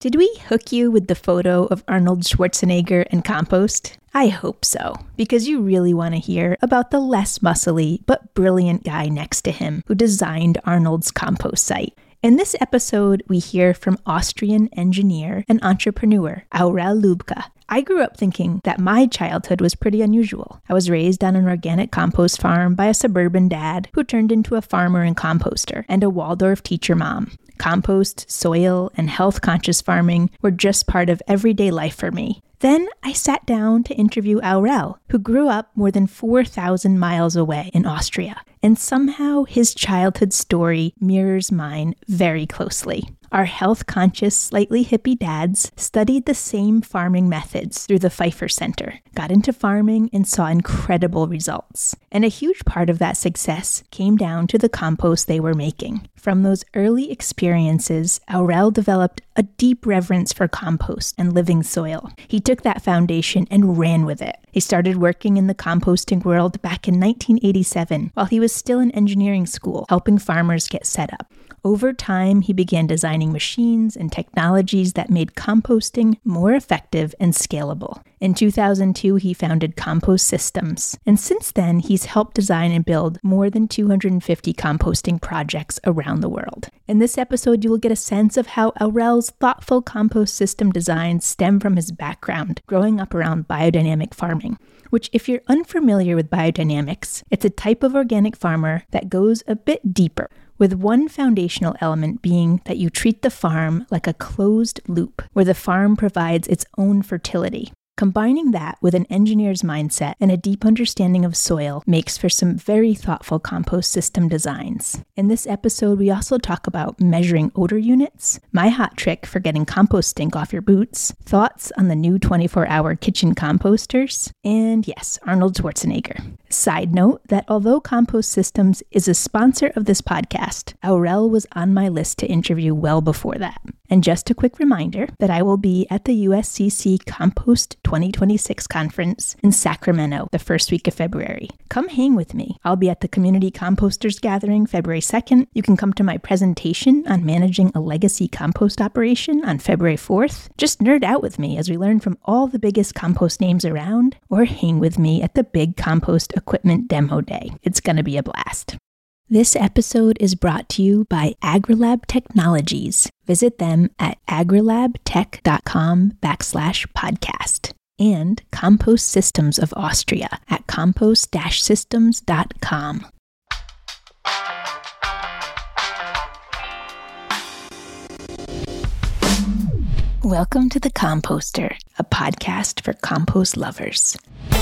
Did we hook you with the photo of Arnold Schwarzenegger and compost? I hope so, because you really want to hear about the less muscly but brilliant guy next to him who designed Arnold's compost site. In this episode, we hear from Austrian engineer and entrepreneur Aurel Lubka. I grew up thinking that my childhood was pretty unusual. I was raised on an organic compost farm by a suburban dad who turned into a farmer and composter, and a Waldorf teacher mom. Compost, soil, and health-conscious farming were just part of everyday life for me. Then I sat down to interview Aurel, who grew up more than 4,000 miles away in Austria. And somehow his childhood story mirrors mine very closely. Our health-conscious, slightly hippie dads studied the same farming methods through the Pfeiffer Center, got into farming, and saw incredible results. And a huge part of that success came down to the compost they were making. From those early experiences, Aurel developed a deep reverence for compost and living soil. He took that foundation and ran with it. He started working in the composting world back in 1987 while he was still in engineering school, helping farmers get set up. Over time, he began designing machines and technologies that made composting more effective and scalable. In 2002, he founded Compost Systems, and since then, he's helped design and build more than 250 composting projects around the world. In this episode, you will get a sense of how Aurel's thoughtful compost system designs stem from his background, growing up around biodynamic farming, which, if you're unfamiliar with biodynamics, it's a type of organic farmer that goes a bit deeper, with one foundational element being that you treat the farm like a closed loop, where the farm provides its own fertility. Combining that with an engineer's mindset and a deep understanding of soil makes for some very thoughtful compost system designs. In this episode, we also talk about measuring odor units, my hot trick for getting compost stink off your boots, thoughts on the new 24-hour kitchen composters, and yes, Arnold Schwarzenegger. Side note that although Compost Systems is a sponsor of this podcast, Aurel was on my list to interview well before that. And just a quick reminder that I will be at the USCC Compost 2026 conference in Sacramento the first week of February. Come hang with me. I'll be at the Community Composters Gathering February 2nd. You can come to my presentation on managing a legacy compost operation on February 4th. Just nerd out with me as we learn from all the biggest compost names around, or hang with me at the Big Compost Equipment Demo Day. It's going to be a blast. This episode is brought to you by AgriLab Technologies. Visit them at agrilabtech.com/podcast. And Compost Systems of Austria at compost-systems.com. Welcome to The Composter, a podcast for compost lovers.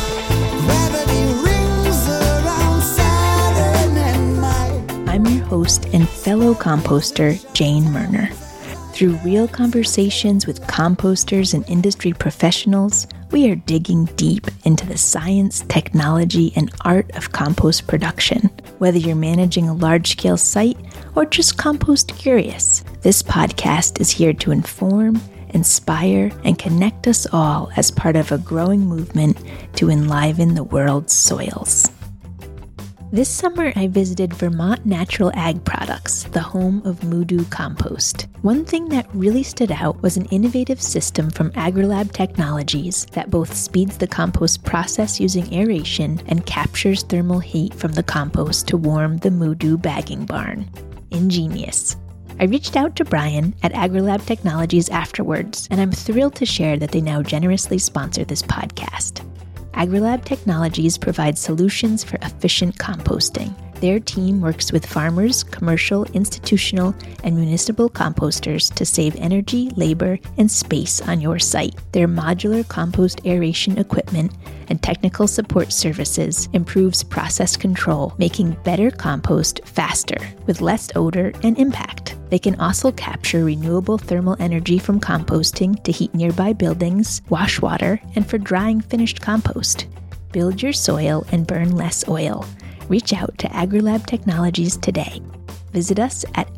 I'm your host and fellow composter, Jane Murner. Through real conversations with composters and industry professionals, we are digging deep into the science, technology, and art of compost production. Whether you're managing a large-scale site or just compost curious, this podcast is here to inform, inspire, and connect us all as part of a growing movement to enliven the world's soils. This summer, I visited Vermont Natural Ag Products, the home of Moodoo Compost. One thing that really stood out was an innovative system from AgriLab Technologies that both speeds the compost process using aeration and captures thermal heat from the compost to warm the Moodoo bagging barn. Ingenious. I reached out to Brian at AgriLab Technologies afterwards, and I'm thrilled to share that they now generously sponsor this podcast. AgriLab Technologies provides solutions for efficient composting. Their team works with farmers, commercial, institutional, and municipal composters to save energy, labor, and space on your site. Their modular compost aeration equipment and technical support services improves process control, making better compost faster with less odor and impact. They can also capture renewable thermal energy from composting to heat nearby buildings, wash water, and for drying finished compost. Build your soil and burn less oil. Reach out to AgriLab Technologies today. Visit us at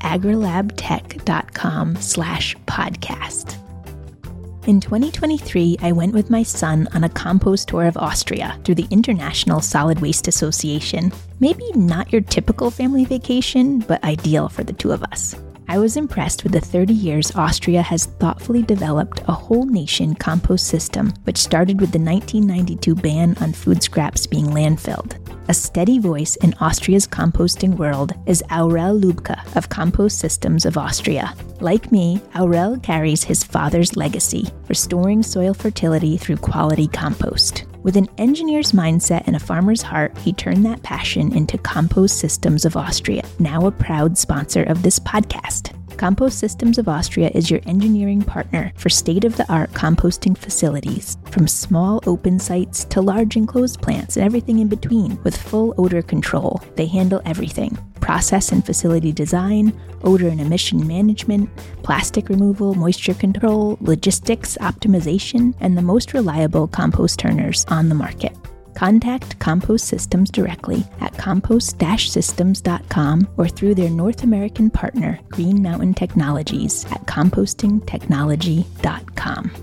agrilabtech.com/podcast. In 2023, I went with my son on a compost tour of Austria through the International Solid Waste Association. Maybe not your typical family vacation, but ideal for the two of us. I was impressed with the 30 years Austria has thoughtfully developed a whole nation compost system, which started with the 1992 ban on food scraps being landfilled. A steady voice in Austria's composting world is Aurel Lubka of Compost Systems of Austria. Like me, Aurel carries his father's legacy, restoring soil fertility through quality compost. With an engineer's mindset and a farmer's heart, he turned that passion into Compost Systems of Austria, now a proud sponsor of this podcast. Compost Systems of Austria is your engineering partner for state-of-the-art composting facilities, from small open sites to large enclosed plants and everything in between. With full odor control, they handle everything: process and facility design, odor and emission management, plastic removal, moisture control, logistics optimization, and the most reliable compost turners on the market. Contact Compost Systems directly at compost-systems.com or through their North American partner, Green Mountain Technologies, at compostingtechnology.com.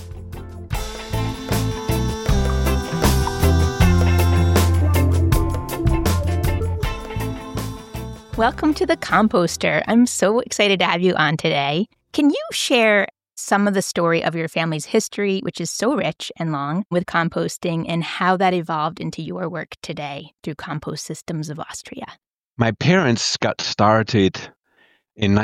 Welcome to The Composter. I'm so excited to have you on today. Can you share some of the story of your family's history, which is so rich and long, with composting, and how that evolved into your work today through Compost Systems of Austria? My parents got started in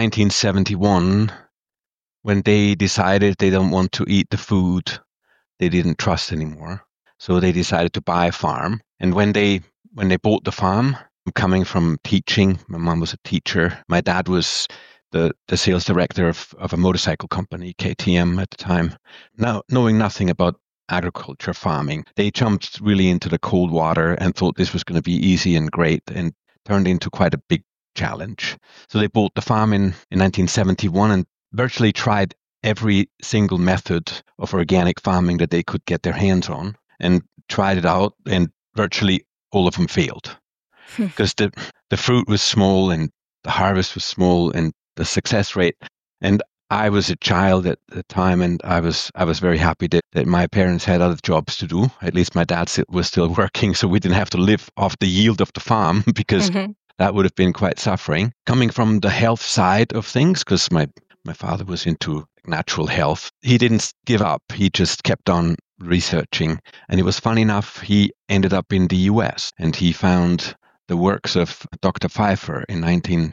1971 when they decided they don't want to eat the food they didn't trust anymore. So they decided to buy a farm. And when they bought the farm, coming from teaching, my mom was a teacher, my dad was the sales director of a motorcycle company, KTM at the time. Now, knowing nothing about agriculture, farming, they jumped really into the cold water and thought this was going to be easy and great, and turned into quite a big challenge. So they bought the farm in 1971 and virtually tried every single method of organic farming that they could get their hands on, and tried it out, and virtually all of them failed. Because the fruit was small and the harvest was small and the success rate. And I was a child at the time, and I was very happy that my parents had other jobs to do. At least my dad was still working, so we didn't have to live off the yield of the farm, because that would have been quite suffering. Coming from the health side of things, because my father was into natural health, he didn't give up. He just kept on researching. And it was funny enough, he ended up in the US, and he found the works of Dr. Pfeiffer in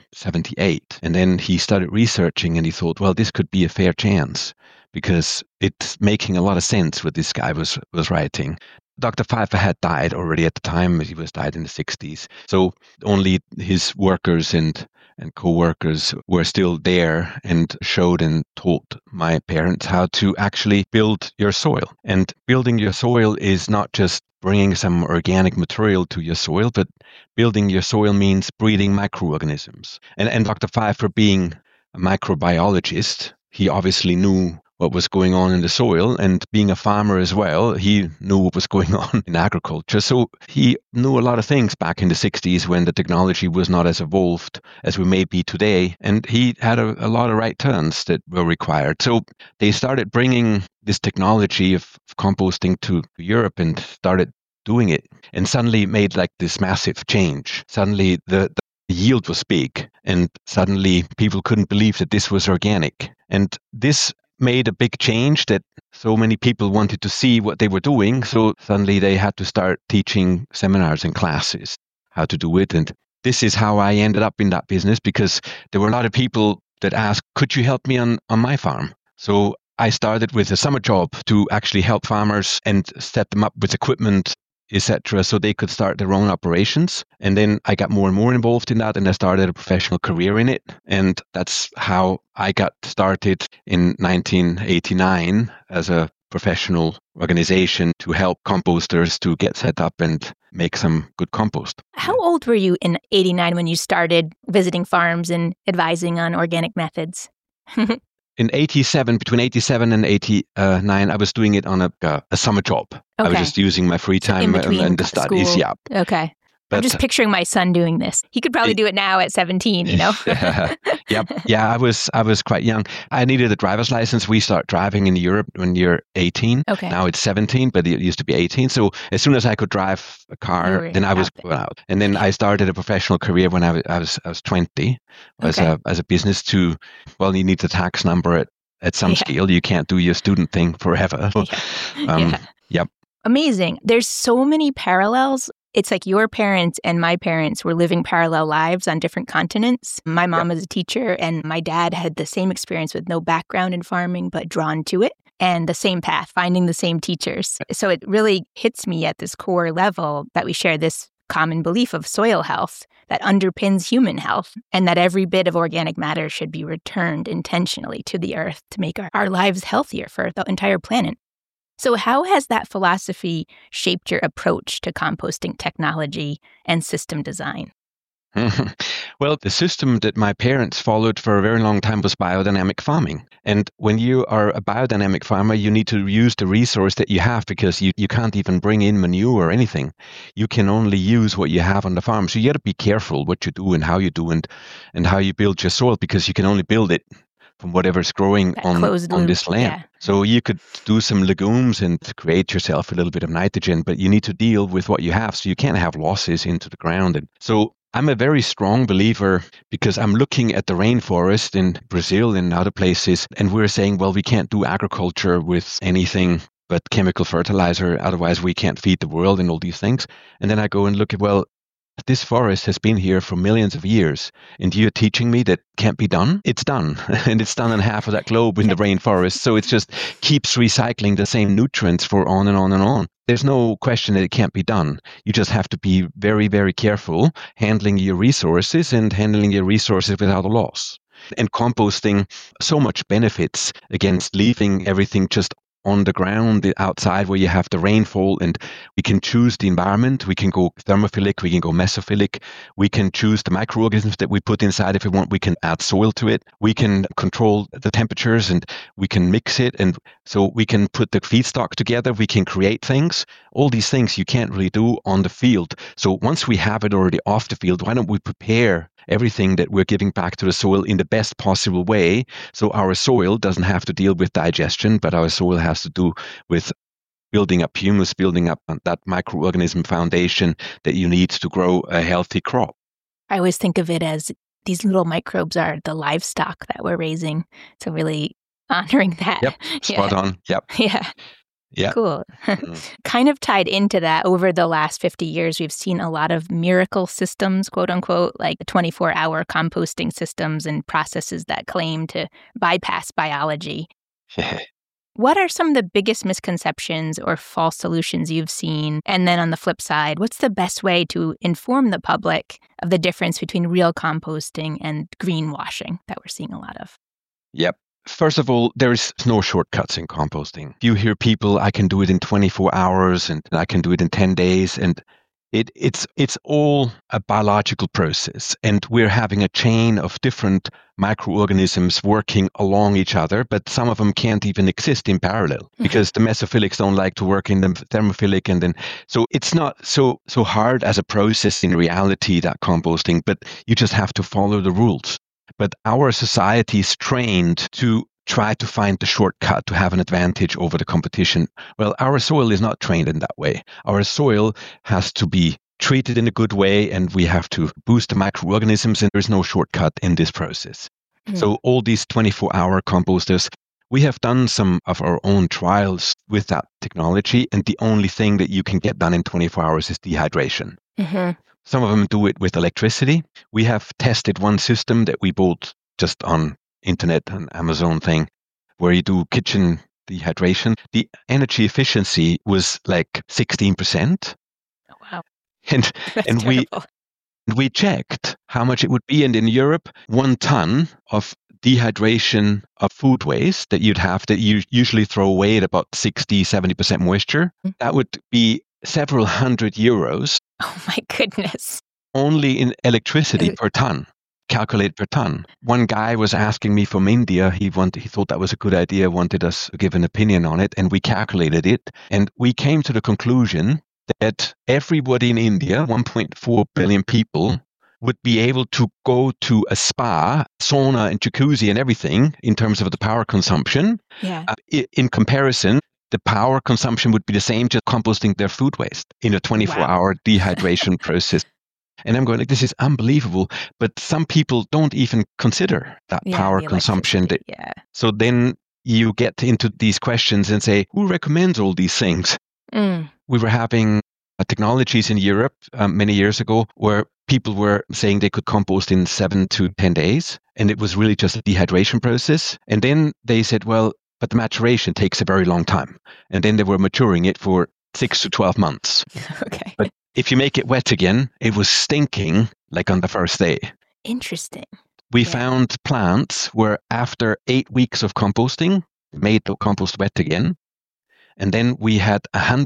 1978. And then he started researching, and he thought, well, this could be a fair chance, because it's making a lot of sense what this guy was writing. Dr. Pfeiffer had died already at the time. He was died in the 60s. So only his workers and co-workers were still there, and showed and taught my parents how to actually build your soil. And building your soil is not just bringing some organic material to your soil, but building your soil means breeding microorganisms. And Dr. Pfeiffer, being a microbiologist, he obviously knew what was going on in the soil, and being a farmer as well, he knew what was going on in agriculture. So he knew a lot of things back in the 60s when the technology was not as evolved as we may be today, and he had a lot of right turns that were required. So they started bringing this technology of composting to Europe and started doing it, and suddenly made like this massive change. Suddenly the yield was big, and suddenly people couldn't believe that this was organic. And this made a big change, that so many people wanted to see what they were doing. So suddenly they had to start teaching seminars and classes how to do it. And this is how I ended up in that business, because there were a lot of people that asked, could you help me on my farm? So I started with a summer job to actually help farmers and set them up with equipment, etc., so they could start their own operations. And then I got more and more involved in that, and I started a professional career in it. And that's how I got started in 1989 as a professional organization to help composters to get set up and make some good compost. How old were you in 89 when you started visiting farms and advising on organic methods? In 87, between 87 and 89, I was doing it on a summer job. Okay. I was just using my free time and the studies. School. Yeah. Okay. I'm just picturing my son doing this. He could probably do it now at 17, Yeah, I was quite young. I needed a driver's license. We start driving in Europe when you're 18. Okay. Now it's 17, but it used to be 18. So as soon as I could drive a car, then I was going out. And then I started a professional career when I was 20 as a business you need the tax number at some scale. You can't do your student thing forever. Yep. Amazing. There's so many parallels. It's like your parents and my parents were living parallel lives on different continents. My mom is a teacher, and my dad had the same experience with no background in farming, but drawn to it, and the same path, finding the same teachers. So it really hits me at this core level that we share this common belief of soil health that underpins human health, and that every bit of organic matter should be returned intentionally to the earth to make our lives healthier for the entire planet. So how has that philosophy shaped your approach to composting technology and system design? Well, the system that my parents followed for a very long time was biodynamic farming. And when you are a biodynamic farmer, you need to use the resource that you have, because you can't even bring in manure or anything. You can only use what you have on the farm. So you got to be careful what you do and how you do and how you build your soil, because you can only build it from whatever's growing on this land. Yeah. So you could do some legumes and create yourself a little bit of nitrogen, but you need to deal with what you have. So you can't have losses into the ground. And so I'm a very strong believer, because I'm looking at the rainforest in Brazil and other places, and we're saying, well, we can't do agriculture with anything but chemical fertilizer, otherwise we can't feed the world and all these things. And then I go and look at, well, this forest has been here for millions of years, and you're teaching me that can't be done? It's done. And it's done in half of that globe in the rainforest. So it just keeps recycling the same nutrients for on and on and on. There's no question that it can't be done. You just have to be very, very careful handling your resources without a loss. And composting so much benefits against leaving everything just on the ground outside where you have the rainfall, and we can choose the environment. We can go thermophilic, we can go mesophilic, we can choose the microorganisms that we put inside if we want, we can add soil to it, we can control the temperatures, and we can mix it, and so we can put the feedstock together, we can create things. All these things you can't really do on the field. So once we have it already off the field, why don't we prepare everything that we're giving back to the soil in the best possible way, so our soil doesn't have to deal with digestion, but our soil has to do with building up humus, building up that microorganism foundation that you need to grow a healthy crop. I always think of it as these little microbes are the livestock that we're raising. So really honoring that. Yep, spot on. Yep. Yeah. Cool. Kind of tied into that, over the last 50 years, we've seen a lot of miracle systems, quote unquote, like 24-hour composting systems and processes that claim to bypass biology. What are some of the biggest misconceptions or false solutions you've seen? And then on the flip side, what's the best way to inform the public of the difference between real composting and greenwashing that we're seeing a lot of? Yep. First of all, there's no shortcuts in composting. You hear people, I can do it in 24 hours and I can do it in 10 days. And it's all a biological process. And we're having a chain of different microorganisms working along each other, but some of them can't even exist in parallel because the mesophilics don't like to work in the thermophilic. And then, so it's not so hard as a process in reality, that composting, but you just have to follow the rules. But our society is trained to try to find the shortcut to have an advantage over the competition. Well, our soil is not trained in that way. Our soil has to be treated in a good way, and we have to boost the microorganisms, and there's no shortcut in this process. So all these 24-hour composters, we have done some of our own trials with that technology, and the only thing that you can get done in 24 hours is dehydration. Some of them do it with electricity. We have tested one system that we bought just on internet and Amazon thing, where you do kitchen dehydration. The energy efficiency was like 16%. Oh, wow. And we checked how much it would be. And in Europe, 1 ton of dehydration of food waste that you'd have, that you usually throw away at about 60-70% moisture, that would be several €100. Oh my goodness. Only in electricity per ton, calculate per ton. One guy was asking me from India, he thought that was a good idea, wanted us to give an opinion on it, and we calculated it, and we came to the conclusion that everybody in India, 1.4 billion people, would be able to go to a spa, sauna and jacuzzi and everything in terms of the power consumption. Yeah. In comparison, the power consumption would be the same just composting their food waste in a 24-hour dehydration process. And I'm going, like, this is unbelievable. But some people don't even consider that power consumption. So then you get into these questions and say, who recommends all these things? We were having technologies in Europe many years ago where people were saying they could compost in 7 to 10 days. And it was really just a dehydration process. And then they said, well, but the maturation takes a very long time. And then they were maturing it for 6 to 12 months. Okay. But if you make it wet again, it was stinking like on the first day. Interesting. We found plants where after 8 weeks of composting, made the compost wet again. And then we had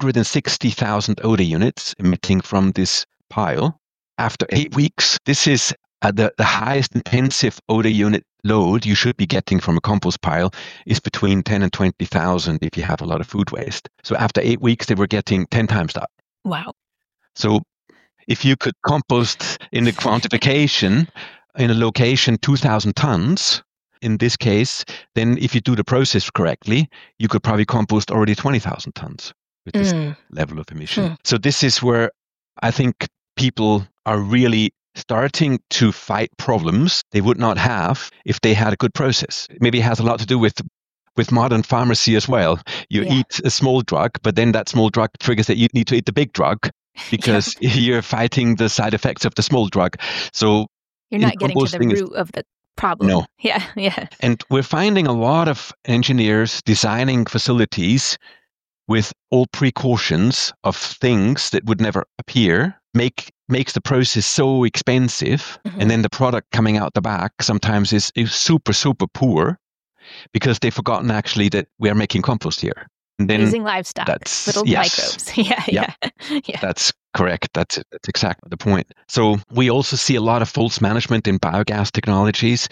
160,000 odor units emitting from this pile. After 8 weeks, this is the highest intensive odor unit load you should be getting from a compost pile is between 10 and 20,000 if you have a lot of food waste. So after 8 weeks, they were getting 10 times that. Wow. So if you could compost in the quantification in a location 2,000 tons, in this case, then if you do the process correctly, you could probably compost already 20,000 tons with this level of emission. So this is where I think people are really starting to fight problems they would not have if they had a good process. Maybe it has a lot to do with modern pharmacy as well. You eat a small drug, but then that small drug triggers that you need to eat the big drug because you're fighting the side effects of the small drug. So you're not getting to the root of the problem. No. Yeah. And we're finding a lot of engineers designing facilities with all precautions of things that would never appear, makes the process so expensive, and then the product coming out the back sometimes is super, super poor because they've forgotten actually that we are making compost here. And then using livestock, little microbes. Yeah. That's correct. That's exactly the point. So we also see a lot of false management in biogas technologies.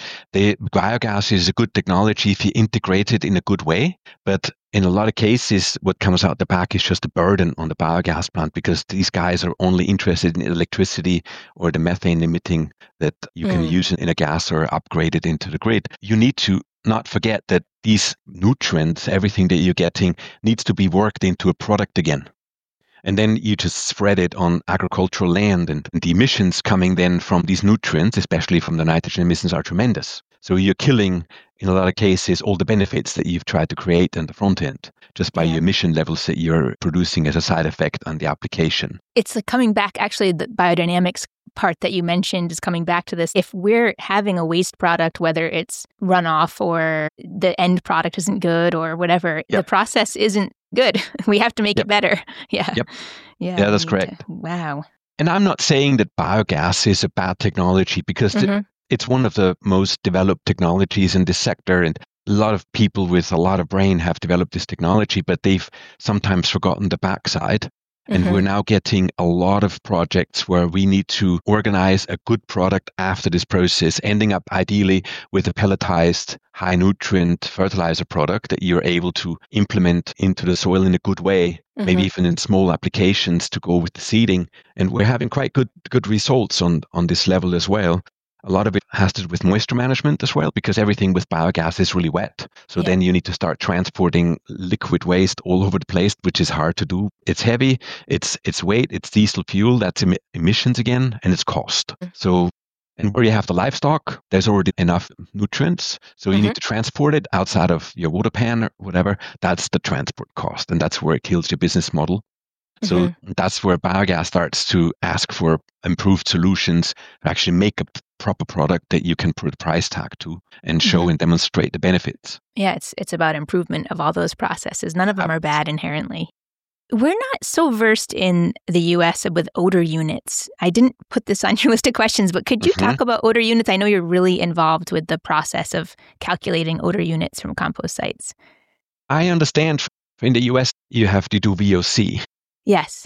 Biogas is a good technology if you integrate it in a good way, but in a lot of cases, what comes out the back is just a burden on the biogas plant because these guys are only interested in electricity or the methane emitting that you can use in a gas or upgrade it into the grid. You need to not forget that these nutrients, everything that you're getting, needs to be worked into a product again. And then you just spread it on agricultural land, and the emissions coming then from these nutrients, especially from the nitrogen emissions, are tremendous. So you're killing, in a lot of cases, all the benefits that you've tried to create in the front end, just by your emission levels that you're producing as a side effect on the application. It's coming back, actually, the biodynamics part that you mentioned is coming back to this. If we're having a waste product, whether it's runoff or the end product isn't good or whatever, the process isn't good. We have to make it better. Yeah, that's correct. Wow. And I'm not saying that biogas is a bad technology because it's one of the most developed technologies in this sector. And a lot of people with a lot of brain have developed this technology, but they've sometimes forgotten the backside. And we're now getting a lot of projects where we need to organize a good product after this process, ending up ideally with a pelletized high nutrient fertilizer product that you're able to implement into the soil in a good way, maybe even in small applications to go with the seeding. And we're having quite good results on this level as well. A lot of it has to do with moisture management as well, because everything with biogas is really wet. So then you need to start transporting liquid waste all over the place, which is hard to do. It's heavy, it's weight, it's diesel fuel, that's emissions again, and it's cost. So, and where you have the livestock, there's already enough nutrients. So you need to transport it outside of your water pan or whatever. That's the transport cost, and that's where it kills your business model. So that's where biogas starts to ask for improved solutions to actually make a proper product that you can put a price tag to and show and demonstrate the benefits. Yeah, it's about improvement of all those processes. None of them are bad inherently. We're not so versed in the U.S. with odor units. I didn't put this on your list of questions, but could you talk about odor units? I know you're really involved with the process of calculating odor units from compost sites. I understand in the U.S. you have to do VOC. Yes. But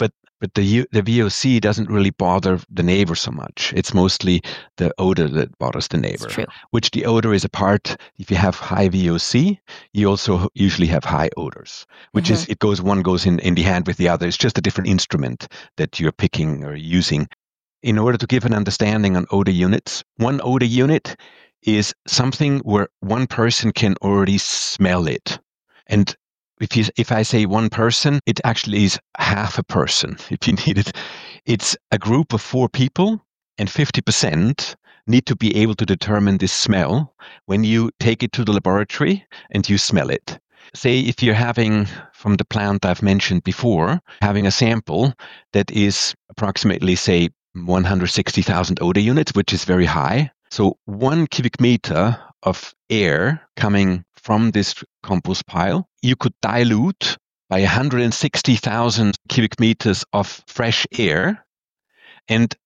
But the VOC doesn't really bother the neighbor so much. It's mostly the odor that bothers the neighbor. It's true. Which the odor is a part. If you have high VOC, you also usually have high odors, which is one goes in the hand with the other. It's just a different instrument that you're picking or using. In order to give an understanding on odor units, one odor unit is something where one person can already smell it. And if I say one person, it actually is half a person, if you need it. It's a group of 4 people, and 50% need to be able to determine this smell when you take it to the laboratory and you smell it. Say if you're having, from the plant I've mentioned before, having a sample that is approximately, say, 160,000 odor units, which is very high. So 1 cubic meter of air coming from this compost pile, you could dilute by 160,000 cubic meters of fresh air, and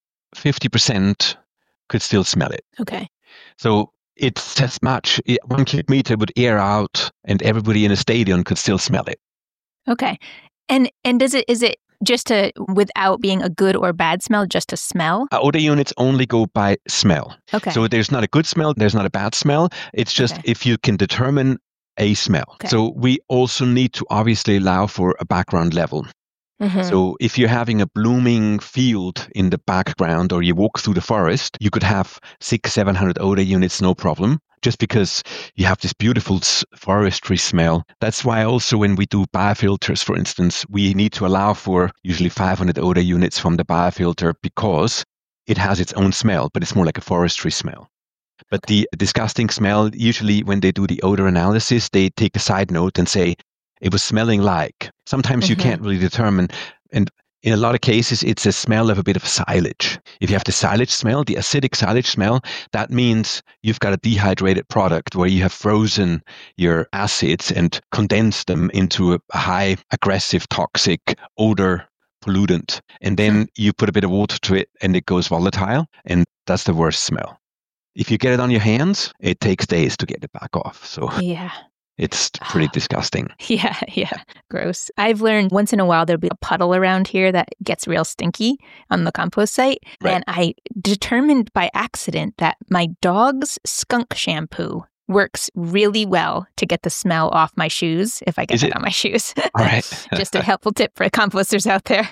50% could still smell it. Okay. So it's as much, 1 cubic meter would air out and everybody in a stadium could still smell it. Okay. And is it just without being a good or bad smell, just a smell? Odor units only go by smell. Okay. So there's not a good smell, there's not a bad smell. It's just if you can determine a smell. Okay. So we also need to obviously allow for a background level. So if you're having a blooming field in the background or you walk through the forest, you could have 600-700 odor units, no problem, just because you have this beautiful forestry smell. That's why also when we do biofilters, for instance, we need to allow for usually 500 odor units from the biofilter because it has its own smell, but it's more like a forestry smell. But the disgusting smell, usually when they do the odor analysis, they take a side note and say, it was smelling like. Sometimes you can't really determine. And in a lot of cases, it's a smell of a bit of silage. If you have the silage smell, the acidic silage smell, that means you've got a dehydrated product where you have frozen your acids and condensed them into a high, aggressive, toxic odor pollutant. And then you put a bit of water to it and it goes volatile. And that's the worst smell. If you get it on your hands, it takes days to get it back off. So yeah. It's pretty disgusting. Yeah. Gross. I've learned once in a while there'll be a puddle around here that gets real stinky on the compost site. Right. And I determined by accident that my dog's skunk shampoo works really well to get the smell off my shoes if I get it on my shoes. All right. Just a helpful tip for composters out there.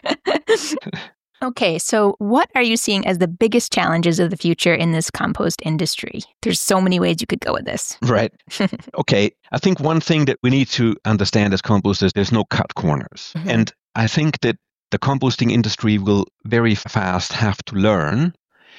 Okay, so what are you seeing as the biggest challenges of the future in this compost industry? There's so many ways you could go with this. Right. Okay. I think one thing that we need to understand as composters, there's no cut corners. And I think that the composting industry will very fast have to learn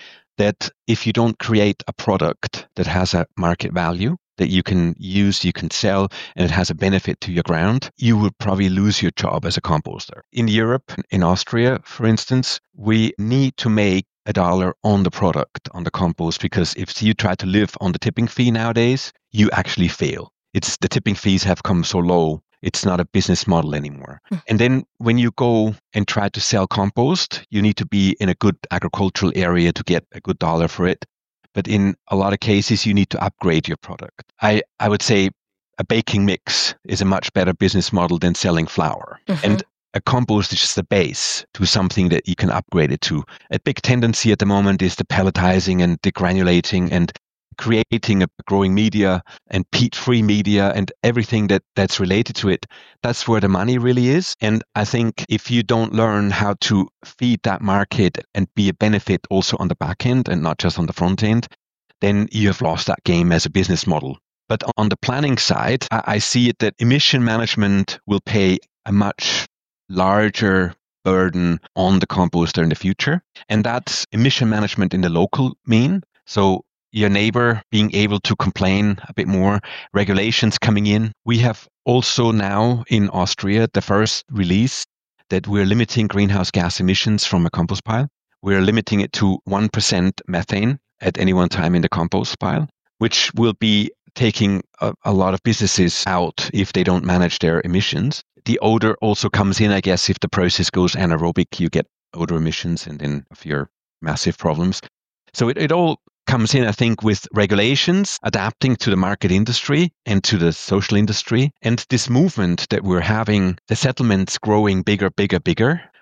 that if you don't create a product that has a market value, that you can use, you can sell, and it has a benefit to your ground, you would probably lose your job as a composter. In Europe, in Austria, for instance, we need to make $1 on the product, on the compost, because if you try to live on the tipping fee nowadays, you actually fail. The tipping fees have come so low, it's not a business model anymore. And then when you go and try to sell compost, you need to be in a good agricultural area to get a good dollar for it. But in a lot of cases, you need to upgrade your product. I would say a baking mix is a much better business model than selling flour. And a compost is just the base to something that you can upgrade it to. A big tendency at the moment is the pelletizing and degranulating and creating a growing media and peat-free media and everything that's related to it. That's where the money really is. And I think if you don't learn how to feed that market and be a benefit also on the back end and not just on the front end, then you have lost that game as a business model. But on the planning side, I see it that emission management will pay a much larger burden on the composter in the future. And that's emission management in the local mean. So your neighbor being able to complain a bit more, regulations coming in. We have also now in Austria the first release that we're limiting greenhouse gas emissions from a compost pile. We're limiting it to 1% methane at any one time in the compost pile, which will be taking a lot of businesses out if they don't manage their emissions. The odor also comes in, I guess, if the process goes anaerobic, you get odor emissions and then of your massive problems. So it all comes in, I think, with regulations, adapting to the market industry and to the social industry. And this movement that we're having, the settlements growing bigger,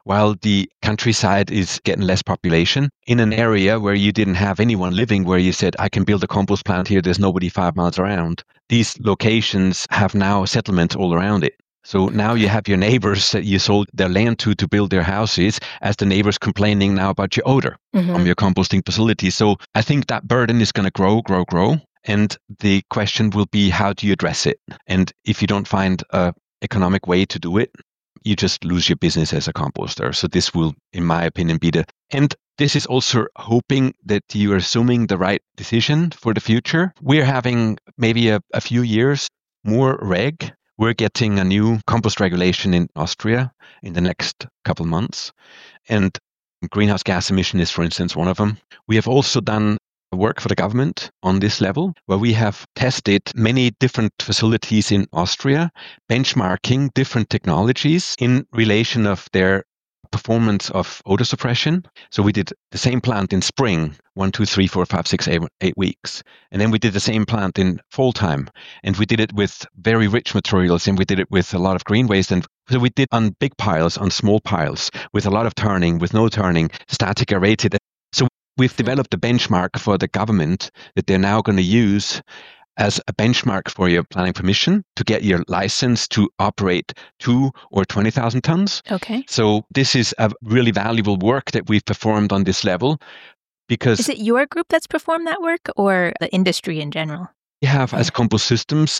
while the countryside is getting less population, in an area where you didn't have anyone living, where you said, I can build a compost plant here, there's nobody 5 miles around. These locations have now settlements all around it. So now you have your neighbors that you sold their land to build their houses, as the neighbors complaining now about your odor from your composting facility. So I think that burden is going to grow. And the question will be, how do you address it? And if you don't find an economic way to do it, you just lose your business as a composter. So this will, in my opinion, be and this is also hoping that you are assuming the right decision for the future. We're having maybe a few years more reg. We're getting a new compost regulation in Austria in the next couple of months. And greenhouse gas emission is, for instance, one of them. We have also done work for the government on this level, where we have tested many different facilities in Austria, benchmarking different technologies in relation of their performance of odor suppression. So we did the same plant in spring, 1, 2, 3, 4, 5, 6, 8 weeks. And then we did the same plant in fall time. And we did it with very rich materials, and we did it with a lot of green waste. And so we did on big piles, on small piles, with a lot of turning, with no turning, static aerated. So we've developed a benchmark for the government that they're now going to use as a benchmark for your planning permission to get your license to operate 2 or 20,000 tons. Okay. So this is a really valuable work that we've performed on this level, because is it your group that's performed that work, or the industry in general? We have, as Compost Systems,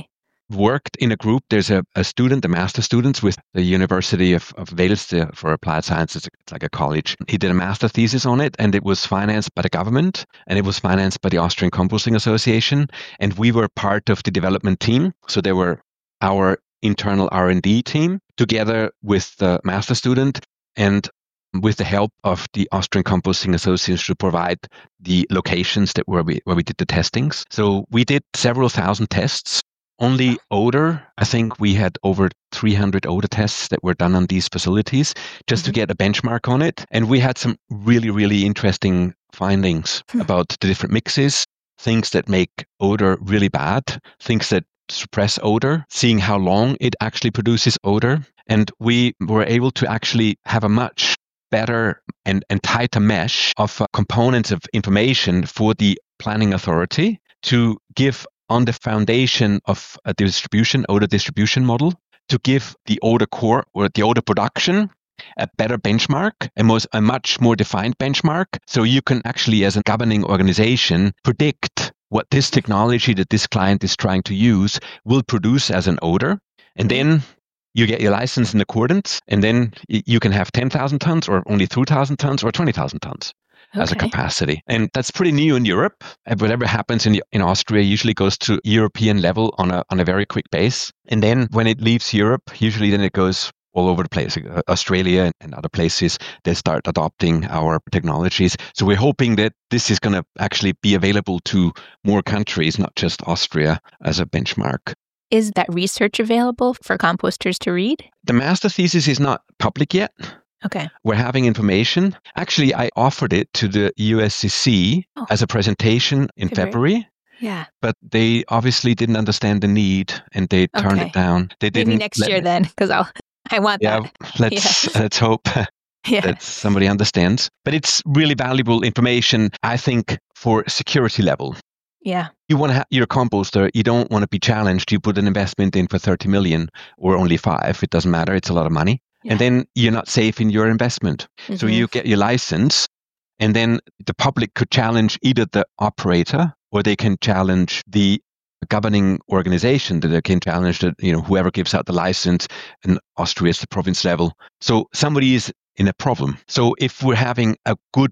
worked in a group. There's a student, a master student with the University of Wales for Applied Sciences. It's like a college. He did a master thesis on it, and it was financed by the government, and it was financed by the Austrian Composting Association. And we were part of the development team. So they were our internal R&D team, together with the master student and with the help of the Austrian Composting Association to provide the locations where we did the testings. So we did several thousand tests. Only odor, I think we had over 300 odor tests that were done on these facilities just to get a benchmark on it. And we had some really, really interesting findings about the different mixes, things that make odor really bad, things that suppress odor, seeing how long it actually produces odor. And we were able to actually have a much better and tighter mesh of components of information for the planning authority to give on the foundation of a odor distribution model, to give the odor core or the odor production a better benchmark, a much more defined benchmark. So you can actually, as a governing organization, predict what this technology that this client is trying to use will produce as an odor. And then you get your license in accordance, and then you can have 10,000 tons or only 2,000 tons or 20,000 tons. As a capacity. And that's pretty new in Europe. Whatever happens in Austria usually goes to European level on a very quick base. And then when it leaves Europe, usually then it goes all over the place. Australia and other places, they start adopting our technologies. So we're hoping that this is going to actually be available to more countries, not just Austria, as a benchmark. Is that research available for composters to read? The master thesis is not public yet. Okay. We're having information. Actually, I offered it to the USCC as a presentation in February. Yeah. But they obviously didn't understand the need, and they turned it down. They didn't. Maybe next year then, because I want that. Let's hope that somebody understands. But it's really valuable information, I think, for security level. Yeah. You want to have your composter, you don't want to be challenged. You put an investment in for 30 million or only 5. It doesn't matter. It's a lot of money. Yeah. And then you're not safe in your investment. So you get your license, and then the public could challenge either the operator, or they can challenge the governing organization, that they can challenge whoever gives out the license. In Austria, it's the province level. So somebody is in a problem. So if we're having a good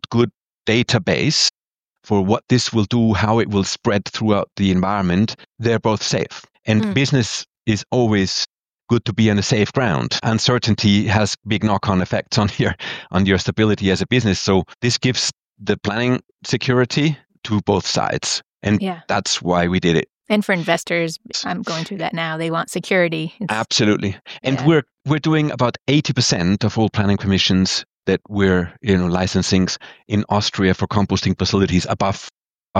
database for what this will do, how it will spread throughout the environment, they're both safe. And business is always good to be on a safe ground. Uncertainty has big knock-on effects on your stability as a business. So this gives the planning security to both sides. And that's why we did it. And for investors, I'm going through that now. They want security. Absolutely. And we're doing about 80% of all planning permissions that we're licensing in Austria for composting facilities above of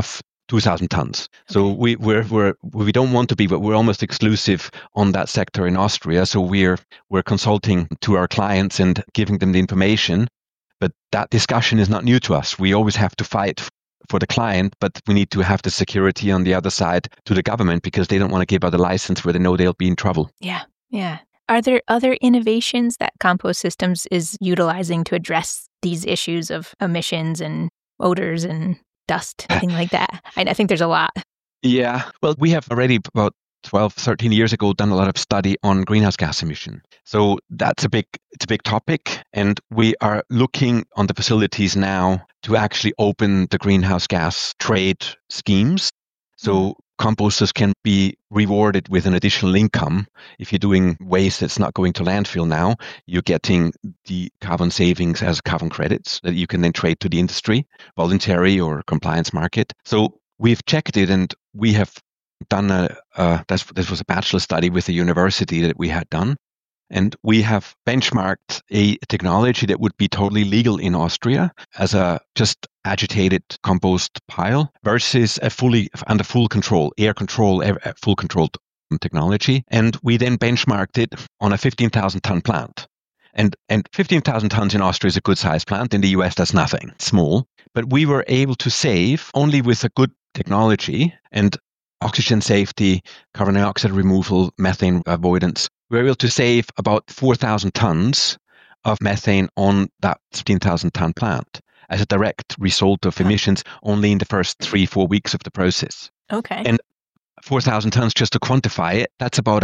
2,000 tons. So we don't want to be, but we're almost exclusive on that sector in Austria. So we're consulting to our clients and giving them the information. But that discussion is not new to us. We always have to fight for the client, but we need to have the security on the other side to the government because they don't want to give out a license where they know they'll be in trouble. Yeah. Are there other innovations that Compost Systems is utilizing to address these issues of emissions and odors and dust, anything like that? I think there's a lot. Yeah. Well, we have already about 12, 13 years ago done a lot of study on greenhouse gas emission. So it's a big topic. And we are looking on the facilities now to actually open the greenhouse gas trade schemes. So composters can be rewarded with an additional income. If you're doing waste that's not going to landfill now, you're getting the carbon savings as carbon credits that you can then trade to the industry, voluntary or compliance market. So we've checked it, and we have done this was a bachelor study with a university that we had done. And we have benchmarked a technology that would be totally legal in Austria as a just agitated compost pile versus a fully under full control, air control, full controlled technology. And we then benchmarked it on a 15,000 ton plant. And 15,000 tons in Austria is a good size plant. In the US, that's nothing, small. But we were able to save only with a good technology and oxygen safety, carbon dioxide removal, methane avoidance. We were able to save about 4,000 tons of methane on that 15,000 ton plant as a direct result of emissions only in the first 3-4 weeks of the process. Okay. And 4,000 tons, just to quantify it, that's about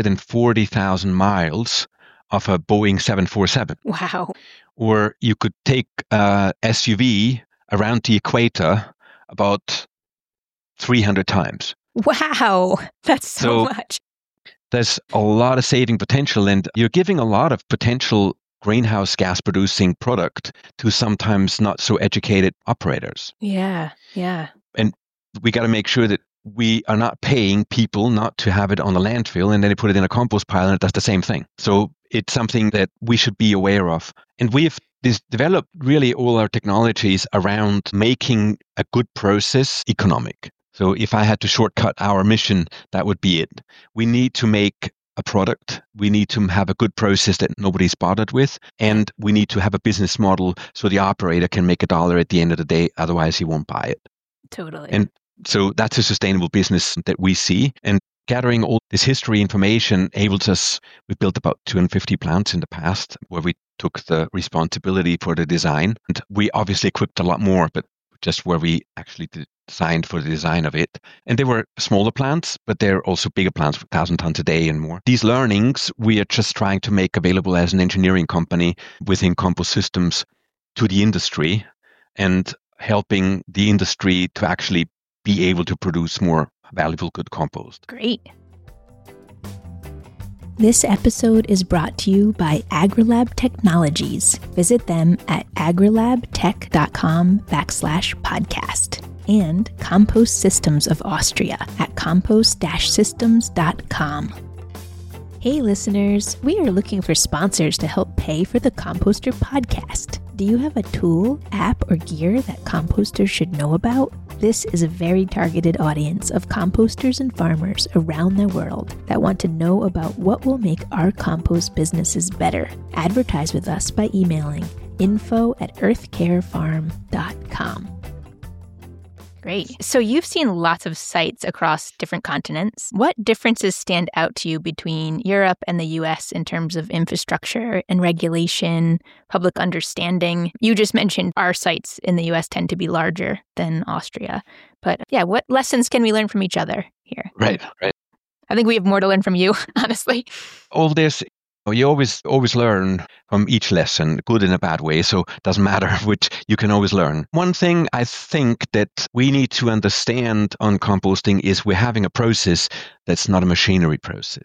140,000 miles of a Boeing 747. Wow. Or you could take a SUV around the equator about 300 times. Wow. That's so much. There's a lot of saving potential, and you're giving a lot of potential greenhouse gas producing product to sometimes not so educated operators. Yeah. And we got to make sure that we are not paying people not to have it on the landfill and then they put it in a compost pile and it does the same thing. So it's something that we should be aware of. And we've developed really all our technologies around making a good process economic. So if I had to shortcut our mission, that would be it. We need to make a product. We need to have a good process that nobody's bothered with. And we need to have a business model so the operator can make $1 at the end of the day. Otherwise, he won't buy it. Totally. And so that's a sustainable business that we see. And gathering all this history information enables us, we built about 250 plants in the past where we took the responsibility for the design. And we obviously equipped a lot more, but just where we actually designed for the design of it. And they were smaller plants, but they're also bigger plants, 1,000 tons a day and more. These learnings, we are just trying to make available as an engineering company within Compost Systems to the industry and helping the industry to actually be able to produce more valuable, good compost. Great. This episode is brought to you by AgriLab Technologies. Visit them at agrilabtech.com/podcast and Compost Systems of Austria at compost-systems.com. Hey listeners, we are looking for sponsors to help pay for the Composter podcast. Do you have a tool, app, or gear that composters should know about? This is a very targeted audience of composters and farmers around the world that want to know about what will make our compost businesses better. Advertise with us by emailing info@earthcarefarm.com. Great. So you've seen lots of sites across different continents. What differences stand out to you between Europe and the US in terms of infrastructure and regulation, public understanding? You just mentioned our sites in the US tend to be larger than Austria. But yeah, what lessons can we learn from each other here? Right. I think we have more to learn from you, honestly. All this, you always learn from each lesson, good in a bad way, so it doesn't matter which, you can always learn. One thing I think that we need to understand on composting is we're having a process that's not a machinery process.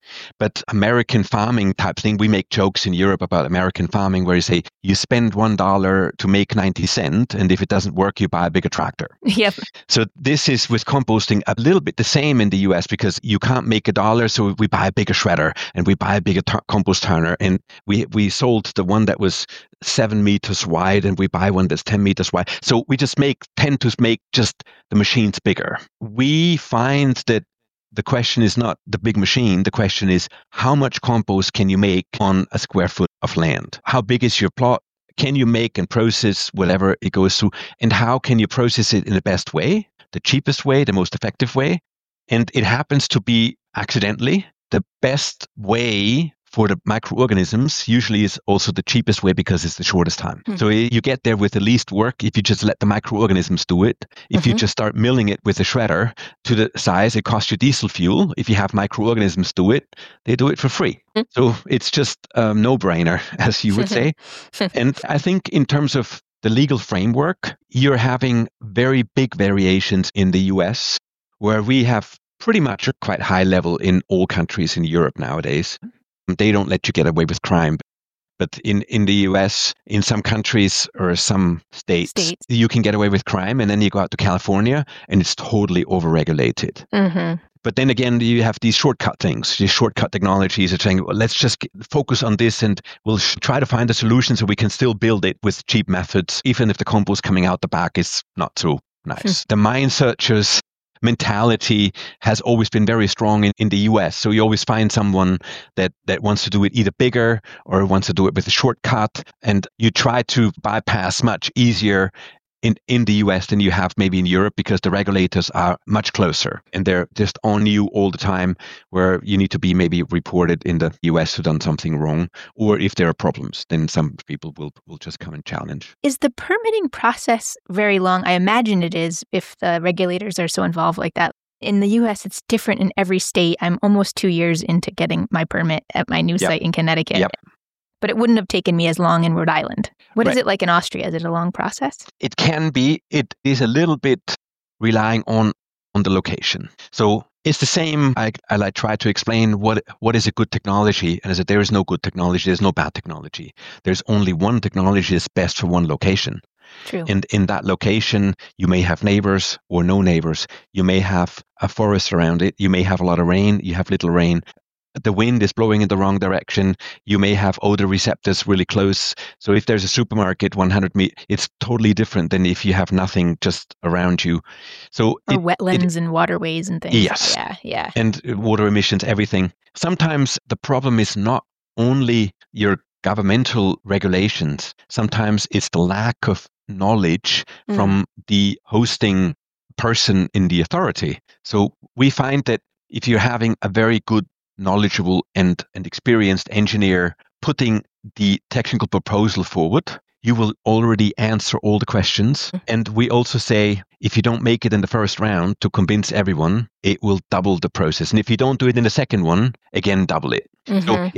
But American farming type thing, we make jokes in Europe about American farming where you say you spend $1 to make 90 cents, and if it doesn't work, you buy a bigger tractor. Yep. So this is with composting a little bit the same in the US because you can't make $1, so we buy a bigger shredder and we buy a bigger compost turner, and we sold the one that was 7 meters wide and we buy one that's 10 meters wide. So we just tend to make just the machines bigger. We find that the question is not the big machine. The question is how much compost can you make on a square foot of land? How big is your plot? Can you make and process whatever it goes through? And how can you process it in the best way, the cheapest way, the most effective way? And it happens to be accidentally the best way for the microorganisms usually is also the cheapest way because it's the shortest time. So you get there with the least work if you just let the microorganisms do it. If you just start milling it with a shredder to the size, it costs you diesel fuel. If you have microorganisms do it, they do it for free. So it's just a no-brainer, as you would say. And I think in terms of the legal framework, you're having very big variations in the US, where we have pretty much a quite high level in all countries in Europe nowadays. They don't let you get away with crime. But in the US, in some countries or some states, you can get away with crime. And then you go out to California and it's totally overregulated. But then again, you have these shortcut things, these shortcut technologies are saying, well, let's just focus on this and we'll try to find a solution so we can still build it with cheap methods, even if the compost coming out the back is not so nice. The mine searchers mentality has always been very strong in the US. So you always find someone that wants to do it either bigger or wants to do it with a shortcut. And you try to bypass much easier in the US than you have maybe in Europe because the regulators are much closer and they're just on you all the time, where you need to be maybe reported in the US who done something wrong, or if there are problems, then some people will just come and challenge. Is the permitting process very long? I imagine it is if the regulators are so involved like that. In the US, it's different in every state. I'm almost 2 years into getting my permit at my new site in Connecticut. But it wouldn't have taken me as long in Rhode Island. What is it like in Austria? Is it a long process? It can be. It is a little bit relying on the location. So it's the same. I try to explain what is a good technology. And I said, there is no good technology. There's no bad technology. There's only one technology that's best for one location. True. And in that location, you may have neighbors or no neighbors. You may have a forest around it. You may have a lot of rain. You have little rain. The wind is blowing in the wrong direction. You may have odor receptors really close. So if there's a supermarket 100 meters, it's totally different than if you have nothing just around you. So or wetlands and waterways and things. Yes. Yeah. And water emissions, everything. Sometimes the problem is not only your governmental regulations. Sometimes it's the lack of knowledge from the hosting person in the authority. So we find that if you're having a very good knowledgeable and experienced engineer putting the technical proposal forward, you will already answer all the questions. And we also say, if you don't make it in the first round to convince everyone, it will double the process. And if you don't do it in the second one, again, double it. So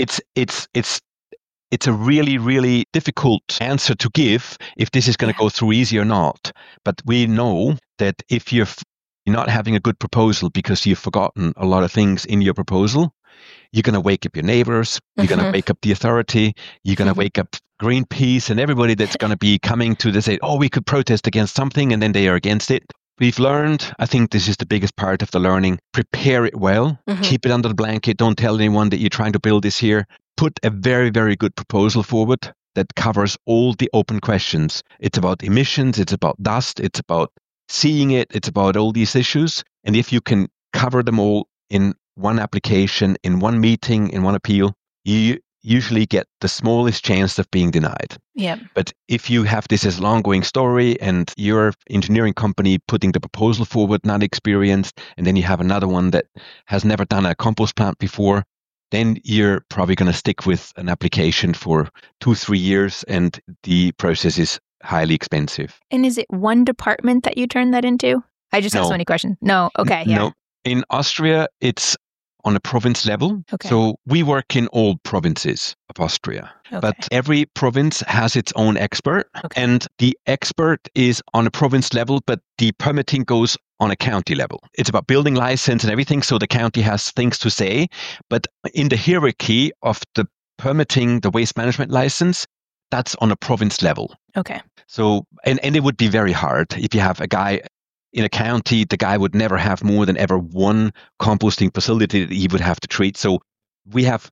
it's a really, really difficult answer to give if this is going to go through easy or not. But we know that if you're not having a good proposal because you've forgotten a lot of things in your proposal, you're going to wake up your neighbors, you're going to wake up the authority, you're going to wake up Greenpeace and everybody that's going to be coming to say, oh, we could protest against something, and then they are against it. We've learned, I think this is the biggest part of the learning, prepare it well, keep it under the blanket, don't tell anyone that you're trying to build this here. Put a very, very good proposal forward that covers all the open questions. It's about emissions, it's about dust, it's about seeing it, it's about all these issues. And if you can cover them all in one application, in one meeting, in one appeal, you usually get the smallest chance of being denied. Yeah. But if you have this as an ongoing story and your engineering company putting the proposal forward, not experienced, and then you have another one that has never done a compost plant before, then you're probably going to stick with an application for 2-3 years, and the process is highly expensive. And is it one department that you turn that into? I just have so many questions. No. Okay. Yeah. No. In Austria, it's on a province level. Okay. So we work in all provinces of Austria, but every province has its own expert, and the expert is on a province level, but the permitting goes on a county level. It's about building license and everything, so the county has things to say, but in the hierarchy of the permitting, the waste management license, that's on a province level. Okay. So, and it would be very hard if you have a guy in a county, the guy would never have more than ever one composting facility that he would have to treat. So we have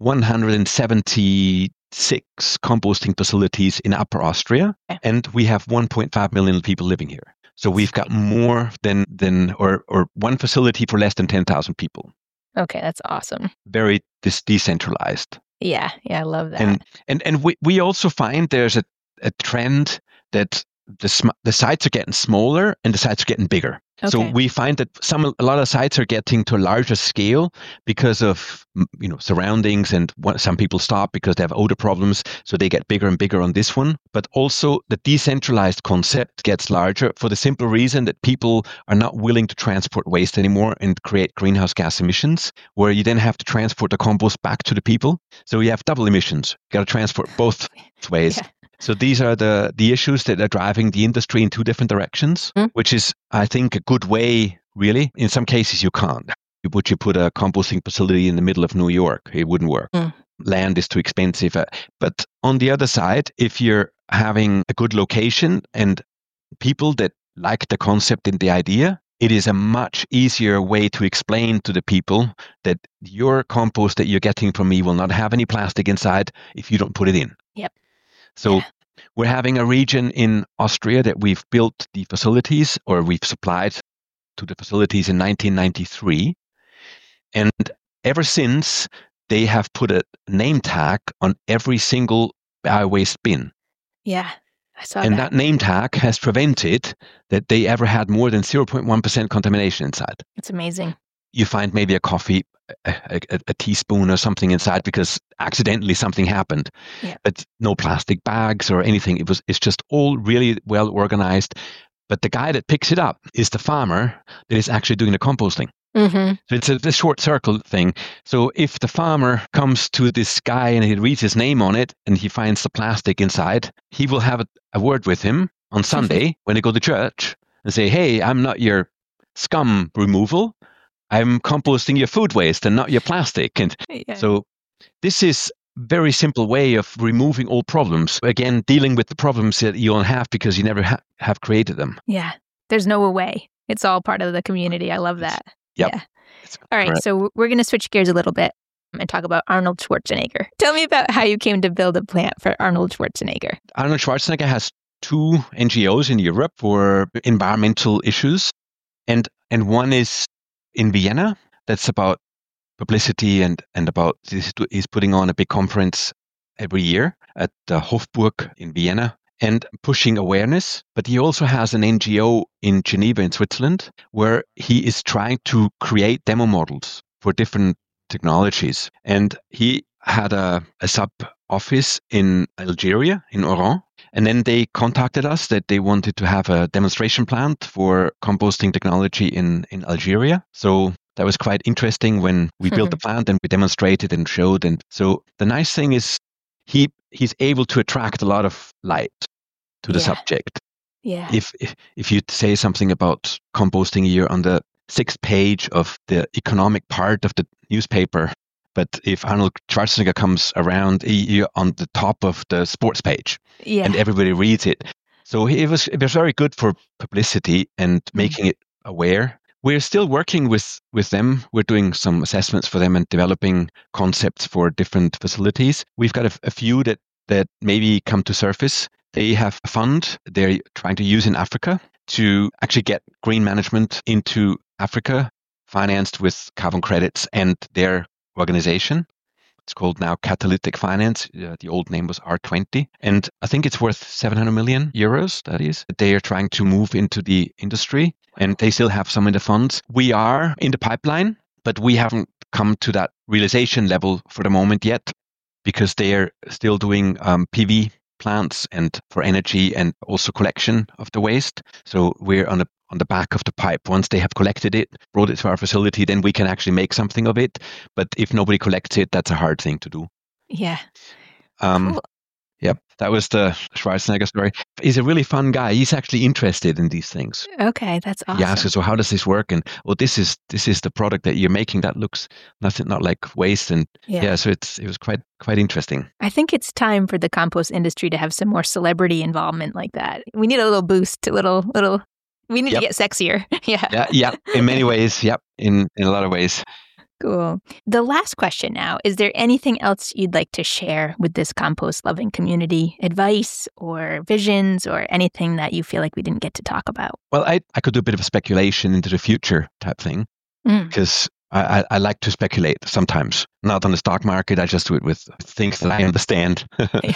176 composting facilities in Upper Austria, and we have 1.5 million people living here. So we've got more than or one facility for less than 10,000 people. Okay, that's awesome. Very decentralized. Yeah, I love that. And we also find there's a trend that the sites are getting smaller and the sites are getting bigger. Okay. So we find that a lot of sites are getting to a larger scale because of surroundings, and some people stop because they have odor problems, so they get bigger and bigger on this one. But also the decentralized concept gets larger for the simple reason that people are not willing to transport waste anymore and create greenhouse gas emissions, where you then have to transport the compost back to the people. So you have double emissions. You got to transport both ways. Yeah. So these are the issues that are driving the industry in two different directions, which is, I think, a good way, really. In some cases, you can't. Would you put a composting facility in the middle of New York? It wouldn't work. Land is too expensive. But on the other side, if you're having a good location and people that like the concept and the idea, it is a much easier way to explain to the people that your compost that you're getting from me will not have any plastic inside if you don't put it in. Yep. So we're having a region in Austria that we've built the facilities, or we've supplied to the facilities in 1993. And ever since, they have put a name tag on every single bio-waste bin. Yeah, I saw that. And that name tag has prevented that they ever had more than 0.1% contamination inside. It's amazing. You find maybe a coffee, a teaspoon or something inside because accidentally something happened. Yeah. But no plastic bags or anything. It's just all really well organized. But the guy that picks it up is the farmer that is actually doing the composting. Mm-hmm. So it's a short circle thing. So if the farmer comes to this guy and he reads his name on it and he finds the plastic inside, he will have a word with him on Sunday when they go to church and say, hey, I'm not your scum removal. I'm composting your food waste and not your plastic. And so this is a very simple way of removing all problems. Again, dealing with the problems that you don't have because you never have created them. Yeah. There's no way. It's all part of the community. I love that. Yep. Yeah. All right. So we're going to switch gears a little bit and talk about Arnold Schwarzenegger. Tell me about how you came to build a plant for Arnold Schwarzenegger. Arnold Schwarzenegger has 2 NGOs in Europe for environmental issues. And one is in Vienna, that's about publicity and about, he's putting on a big conference every year at the Hofburg in Vienna and pushing awareness. But he also has an NGO in Geneva in Switzerland where he is trying to create demo models for different technologies. And he had a sub office in Algeria, in Oran. And then they contacted us that they wanted to have a demonstration plant for composting technology in Algeria. So that was quite interesting when we built the plant and we demonstrated and showed. And so the nice thing is he's able to attract a lot of light to the subject. Yeah. If you say something about composting, you're on the 6th page of the economic part of the newspaper. But if Arnold Schwarzenegger comes around, you're on the top of the sports page, and everybody reads it. So it was very good for publicity and making it aware. We're still working with them. We're doing some assessments for them and developing concepts for different facilities. We've got a few that maybe come to surface. They have a fund they're trying to use in Africa to actually get green management into Africa, financed with carbon credits and their organization. It's called now Catalytic Finance. The old name was R20. And I think it's worth 700 million euros, that is. They are trying to move into the industry and they still have some in the funds. We are in the pipeline, but we haven't come to that realization level for the moment yet because they are still doing PV plants and for energy and also collection of the waste. So we're on a on the back of the pipe. Once they have collected it, brought it to our facility, then we can actually make something of it. But if nobody collects it, that's a hard thing to do. Yeah. Cool. Yep, that was the Schwarzenegger story. He's a really fun guy. He's actually interested in these things. Okay, that's awesome. He asks us, so how does this work? And this is the product that you're making that looks not like waste. And so it was quite interesting. I think it's time for the compost industry to have some more celebrity involvement like that. We need a little boost, we need to get sexier. Yeah. In many ways. Yep. In a lot of ways. Cool. The last question now, is there anything else you'd like to share with this compost-loving community? Advice or visions or anything that you feel like we didn't get to talk about? Well, I could do a bit of a speculation into the future type thing because I like to speculate sometimes. Not on the stock market. I just do it with things that I understand.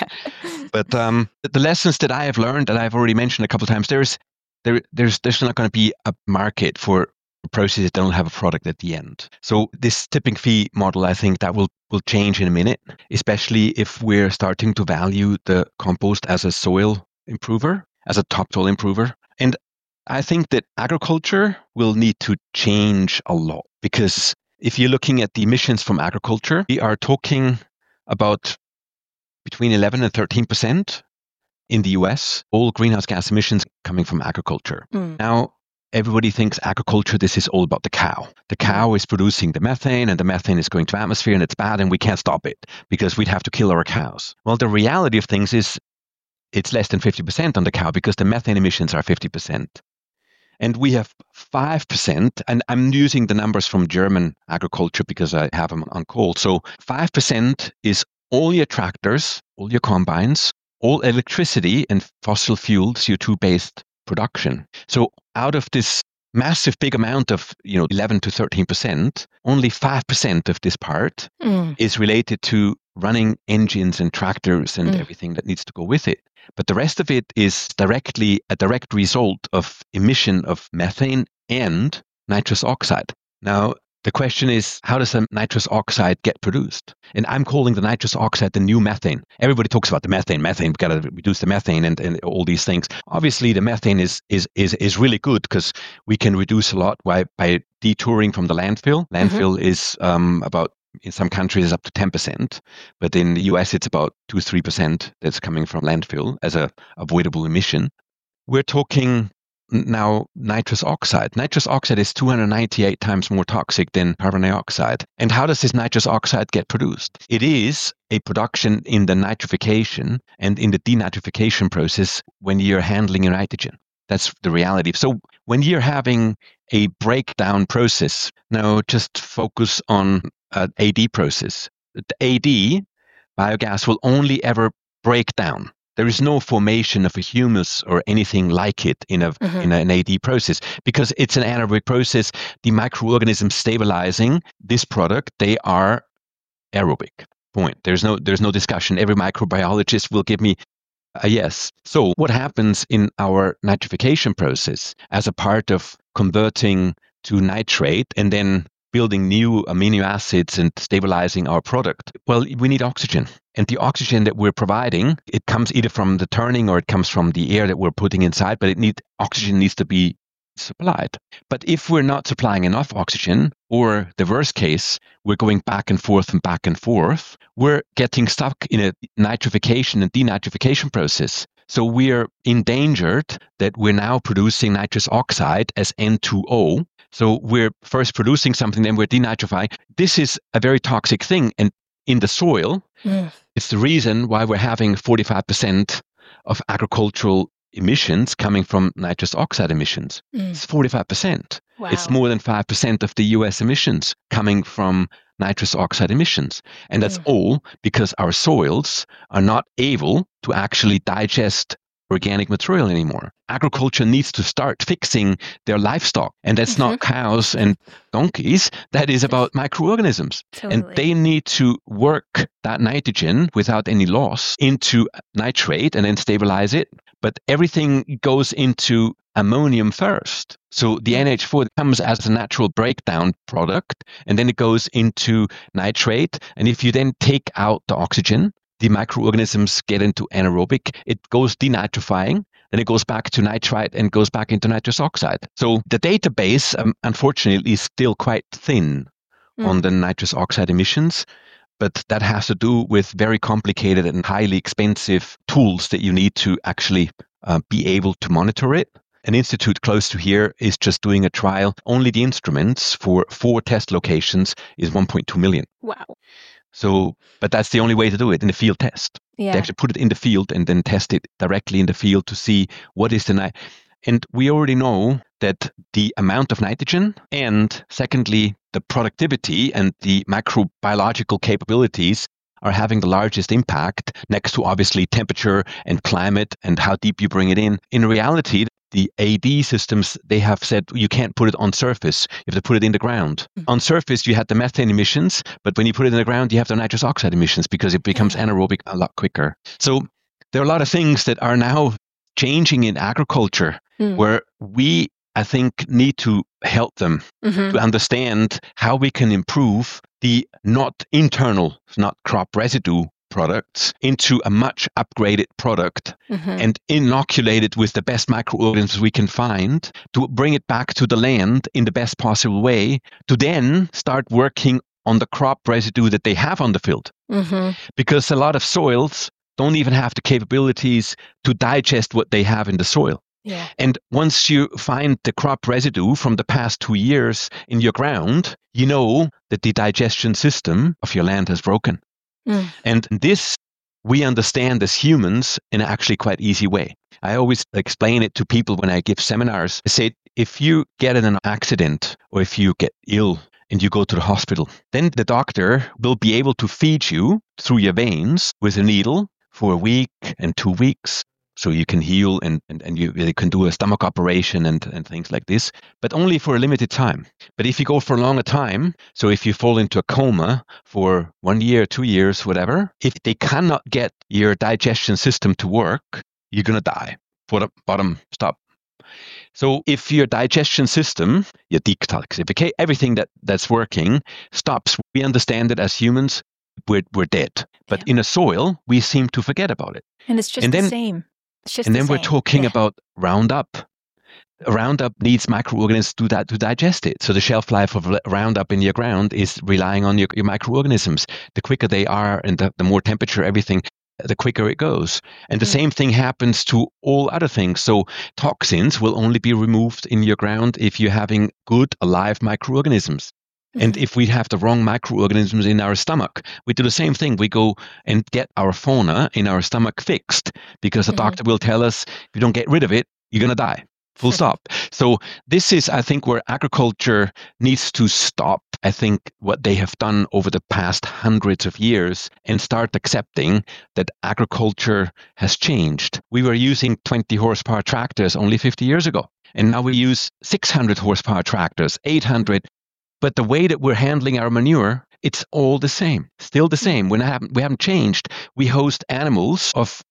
But the lessons that I have learned, that I've already mentioned a couple of times, there's not going to be a market for processes that don't have a product at the end. So this tipping fee model, I think that will change in a minute, especially if we're starting to value the compost as a soil improver, as a topsoil improver. And I think that agriculture will need to change a lot, because if you're looking at the emissions from agriculture, we are talking about between 11 and 13% in the US, all greenhouse gas emissions coming from agriculture. Now, everybody thinks agriculture, this is all about the cow. The cow is producing the methane, and the methane is going to atmosphere, and it's bad, and we can't stop it because we'd have to kill our cows. Well, the reality of things is it's less than 50% on the cow because the methane emissions are 50%. And we have 5%, and I'm using the numbers from German agriculture because I have them on call. So 5% is all your tractors, all your combines, all electricity and fossil fuel CO2-based production. So out of this massive big amount of 11 to 13%, only 5% of this part is related to running engines and tractors and everything that needs to go with it. But the rest of it is directly a direct result of emission of methane and nitrous oxide. Now, the question is, how does the nitrous oxide get produced? And I'm calling the nitrous oxide the new methane. Everybody talks about the methane. We've got to reduce the methane and all these things. Obviously, the methane is really good because we can reduce a lot by detouring from the landfill. Landfill is about, in some countries, is up to 10%. But in the US, it's about 2-3% that's coming from landfill as a avoidable emission. We're talking now nitrous oxide. Nitrous oxide is 298 times more toxic than carbon dioxide. And how does this nitrous oxide get produced? It is a production in the nitrification and in the denitrification process when you're handling your nitrogen. That's the reality. So when you're having a breakdown process, now just focus on an AD process. The AD, biogas, will only ever break down. There is no formation of a humus or anything like it in an AD process because it's an anaerobic process. The microorganisms stabilizing this product, they are aerobic. Point. There's no discussion. Every microbiologist will give me a yes. So what happens in our nitrification process as a part of converting to nitrate and then building new amino acids and stabilizing our product? Well, we need oxygen. And the oxygen that we're providing, it comes either from the turning or it comes from the air that we're putting inside, but oxygen needs to be supplied. But if we're not supplying enough oxygen, or the worst case, we're going back and forth, we're getting stuck in a nitrification and denitrification process. So we're endangered that we're now producing nitrous oxide as N2O. So we're first producing something, then we're denitrifying. This is a very toxic thing. And in the soil, it's the reason why we're having 45% of agricultural emissions coming from nitrous oxide emissions. It's 45%. Wow. It's more than 5% of the US emissions coming from nitrous oxide emissions. And that's all because our soils are not able to actually digest organic material anymore. Agriculture needs to start fixing their livestock. And that's not cows and donkeys. That is about microorganisms. Totally. And they need to work that nitrogen without any loss into nitrate and then stabilize it. But everything goes into ammonium first. So the NH4 comes as a natural breakdown product, and then it goes into nitrate. And if you then take out the oxygen, the microorganisms get into anaerobic. It goes denitrifying. then it goes back to nitrite and goes back into nitrous oxide. So the database, unfortunately, is still quite thin on the nitrous oxide emissions. But that has to do with very complicated and highly expensive tools that you need to actually be able to monitor it. An institute close to here is just doing a trial. Only the instruments for 4 test locations is 1.2 million. Wow. So, but that's the only way to do it, in the field test. Yeah. They actually put it in the field and then test it directly in the field to see what is the And we already know that the amount of nitrogen and secondly, the productivity and the microbiological capabilities are having the largest impact next to obviously temperature and climate and how deep you bring it in. In reality, the AD systems, they have said you can't put it on surface. You have to put it in the ground. On surface, you had the methane emissions, but when you put it in the ground, you have the nitrous oxide emissions because it becomes anaerobic a lot quicker. So there are a lot of things that are now changing in agriculture where we, I think, need to help them to understand how we can improve the not crop residue products into a much upgraded product and inoculate it with the best microorganisms we can find to bring it back to the land in the best possible way to then start working on the crop residue that they have on the field. Because a lot of soils don't even have the capabilities to digest what they have in the soil. Yeah. And once you find the crop residue from the past 2 years in your ground, you know that the digestion system of your land has broken. And this we understand as humans in an actually quite easy way. I always explain it to people when I give seminars. I say, if you get in an accident or if you get ill and you go to the hospital, then the doctor will be able to feed you through your veins with a needle for a week and 2 weeks. So you can heal and you can do a stomach operation and things like this, but only for a limited time. But if you go for a longer time, so if you fall into a coma for 1 year, 2 years, whatever, if they cannot get your digestion system to work, you're going to die. Bottom, stop. So if your digestion system, your detoxification, everything that's working stops, we understand that as humans, we're dead. But in a soil, we seem to forget about it. And it's just the same. And then we're talking about Roundup. Roundup needs microorganisms to digest it. So the shelf life of Roundup in your ground is relying on your microorganisms. The quicker they are and the more temperature, everything, the quicker it goes. And the same thing happens to all other things. So toxins will only be removed in your ground if you're having good alive microorganisms. And if we have the wrong microorganisms in our stomach, we do the same thing. We go and get our fauna in our stomach fixed because the doctor will tell us, if you don't get rid of it, you're going to die. Full stop. So this is, I think, where agriculture needs to stop, I think, what they have done over the past hundreds of years and start accepting that agriculture has changed. We were using 20 horsepower tractors only 50 years ago. And now we use 600 horsepower tractors, 800. But the way that we're handling our manure, it's all the same, still the same. We haven't changed. We host animals of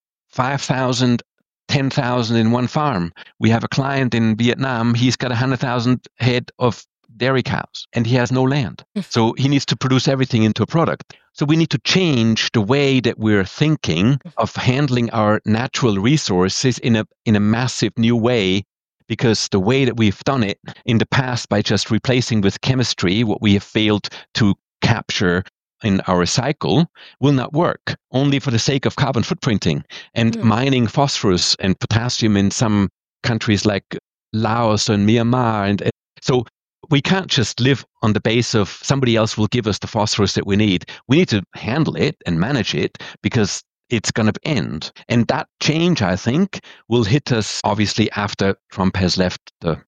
5,000, 10,000 in one farm. We have a client in Vietnam. He's got 100,000 head of dairy cows and he has no land. So he needs to produce everything into a product. So we need to change the way that we're thinking of handling our natural resources in a massive new way. Because the way that we've done it in the past by just replacing with chemistry what we have failed to capture in our cycle will not work, only for the sake of carbon footprinting and mining phosphorus and potassium in some countries like Laos and Myanmar. And so we can't just live on the base of somebody else will give us the phosphorus that we need. We need to handle it and manage it because it's going to end. And that change, I think, will hit us obviously after Trump has left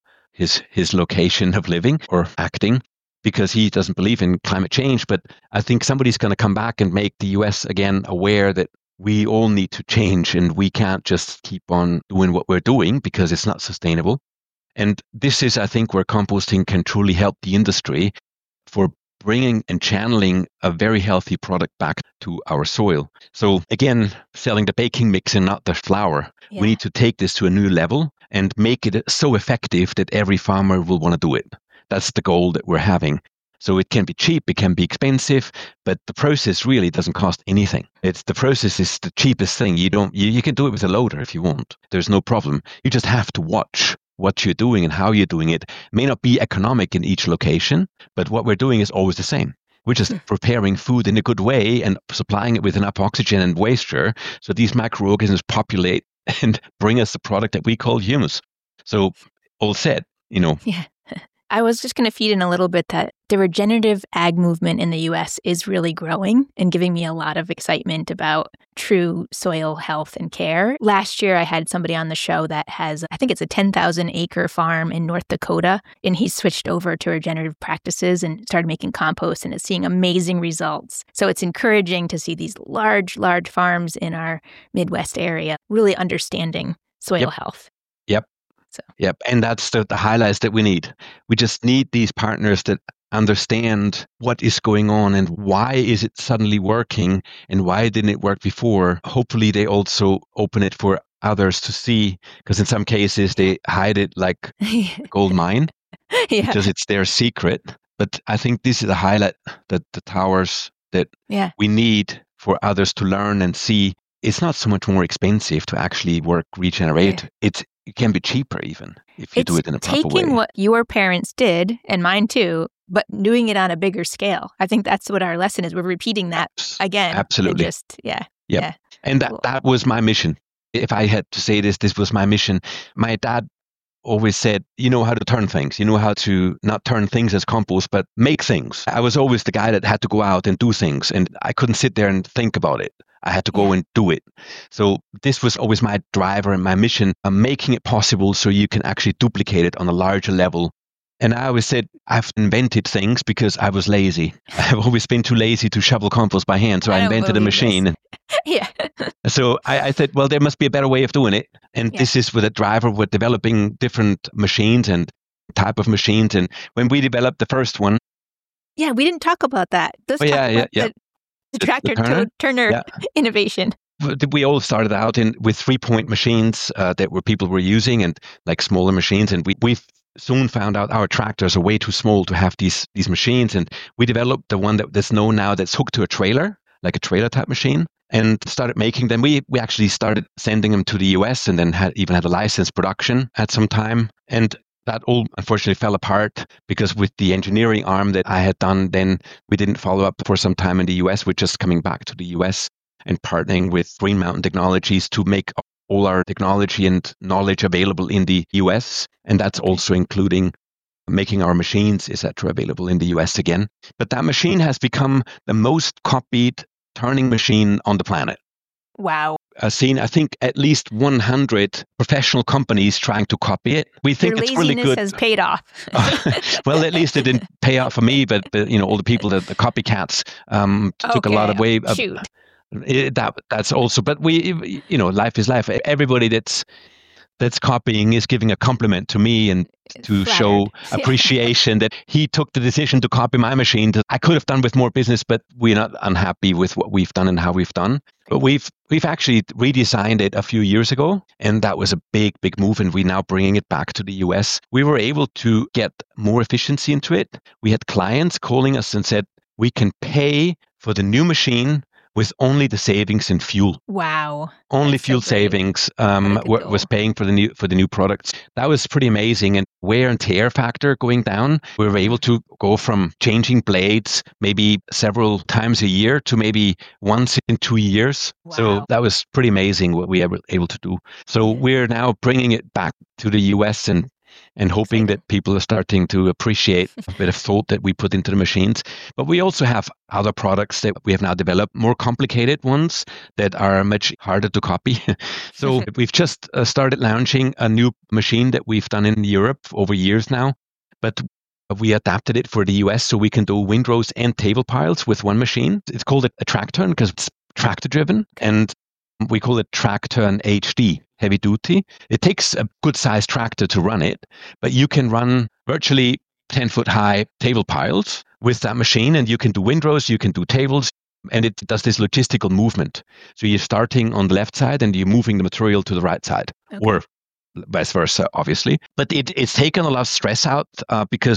his location of living or acting because he doesn't believe in climate change. But I think somebody's going to come back and make the US again aware that we all need to change and we can't just keep on doing what we're doing because it's not sustainable. And this is, I think, where composting can truly help the industry for bringing and channeling a very healthy product back to our soil. So again, selling the baking mix and not the flour. Yeah. We need to take this to a new level and make it so effective that every farmer will want to do it. That's the goal that we're having. So it can be cheap, it can be expensive, but the process really doesn't cost anything. The process is the cheapest thing. You can do it with a loader if you want. There's no problem. You just have to watch what you're doing and how you're doing it. May not be economic in each location, but what we're doing is always the same. We're just preparing food in a good way and supplying it with enough oxygen and moisture so these microorganisms populate and bring us the product that we call humus. So all said, Yeah. I was just going to feed in a little bit that the regenerative ag movement in the U.S. is really growing and giving me a lot of excitement about true soil health and care. Last year, I had somebody on the show that has, I think it's a 10,000 acre farm in North Dakota, and he's switched over to regenerative practices and started making compost and is seeing amazing results. So it's encouraging to see these large farms in our Midwest area really understanding soil health. Yep. Yep. And that's the highlights that we need. We just need these partners that understand what is going on and why is it suddenly working and why didn't it work before. Hopefully they also open it for others to see, because in some cases they hide it like a gold mine because it's their secret. But I think this is a highlight, that the towers that we need for others to learn and see. It's not so much more expensive to actually regenerate. It can be cheaper even if you do it in a proper way. Taking what your parents did, and mine too, but doing it on a bigger scale. I think that's what our lesson is. We're repeating that again. Absolutely. And that was my mission. If I had to say this was my mission. My dad always said, you know how to turn things. You know how to not turn things as compost, but make things. I was always the guy that had to go out and do things, and I couldn't sit there and think about it. I had to go and do it. So this was always my driver and my mission, making it possible so you can actually duplicate it on a larger level. And I always said, I've invented things because I was lazy. I've always been too lazy to shovel compost by hand, so I invented a machine. So I said, well, there must be a better way of doing it. And this is with a driver with developing different machines and type of machines. And when we developed the first one. Yeah, we didn't talk about that. The tractor turner innovation. We all started out with 3-point machines that people were using, and like smaller machines. And we soon found out our tractors are way too small to have these machines. And we developed the one that's known now that's hooked to a trailer, like a trailer type machine, and started making them. We actually started sending them to the US and then had a licensed production at some time. And that all unfortunately fell apart because with the engineering arm that I had done, then we didn't follow up for some time in the US. We're just coming back to the US and partnering with Green Mountain Technologies to make all our technology and knowledge available in the US. And that's also including making our machines, etc., available in the US again. But that machine has become the most copied turning machine on the planet. Wow. Seen, I think, at least 100 professional companies trying to copy it. We think it's really good. Your laziness has paid off. Well, at least it didn't pay off for me, but all the people, the copycats, took a lot of way. Shoot. That's also, but life is life. Everybody that's copying is giving a compliment to me and to show appreciation that he took the decision to copy my machine that I could have done with more business, but we're not unhappy with what we've done and how we've done. But we've actually redesigned it a few years ago, and that was a big move, and we're now bringing it back to the US. We were able to get more efficiency into it. We had clients calling us and said, we can pay for the new machine with only the savings in fuel. Wow. Only fuel savings was paying for the new products. That was pretty amazing. And wear and tear factor going down. We were able to go from changing blades maybe several times a year to maybe once in 2 years. Wow. So that was pretty amazing what we were able to do. So we're now bringing it back to the US and hoping that people are starting to appreciate a bit of thought that we put into the machines. But we also have other products that we have now developed, more complicated ones that are much harder to copy. So we've just started launching a new machine that we've done in Europe over years now, but we adapted it for the US so we can do windrows and table piles with one machine. It's called a Tracturn because it's tractor driven, and we call it Tracturn HD, heavy duty. It takes a good sized tractor to run it, but you can run virtually 10-foot high table piles with that machine, and you can do windrows, you can do tables, and it does this logistical movement. So you're starting on the left side and you're moving the material to the right side, or vice versa, obviously. But it's taken a lot of stress out because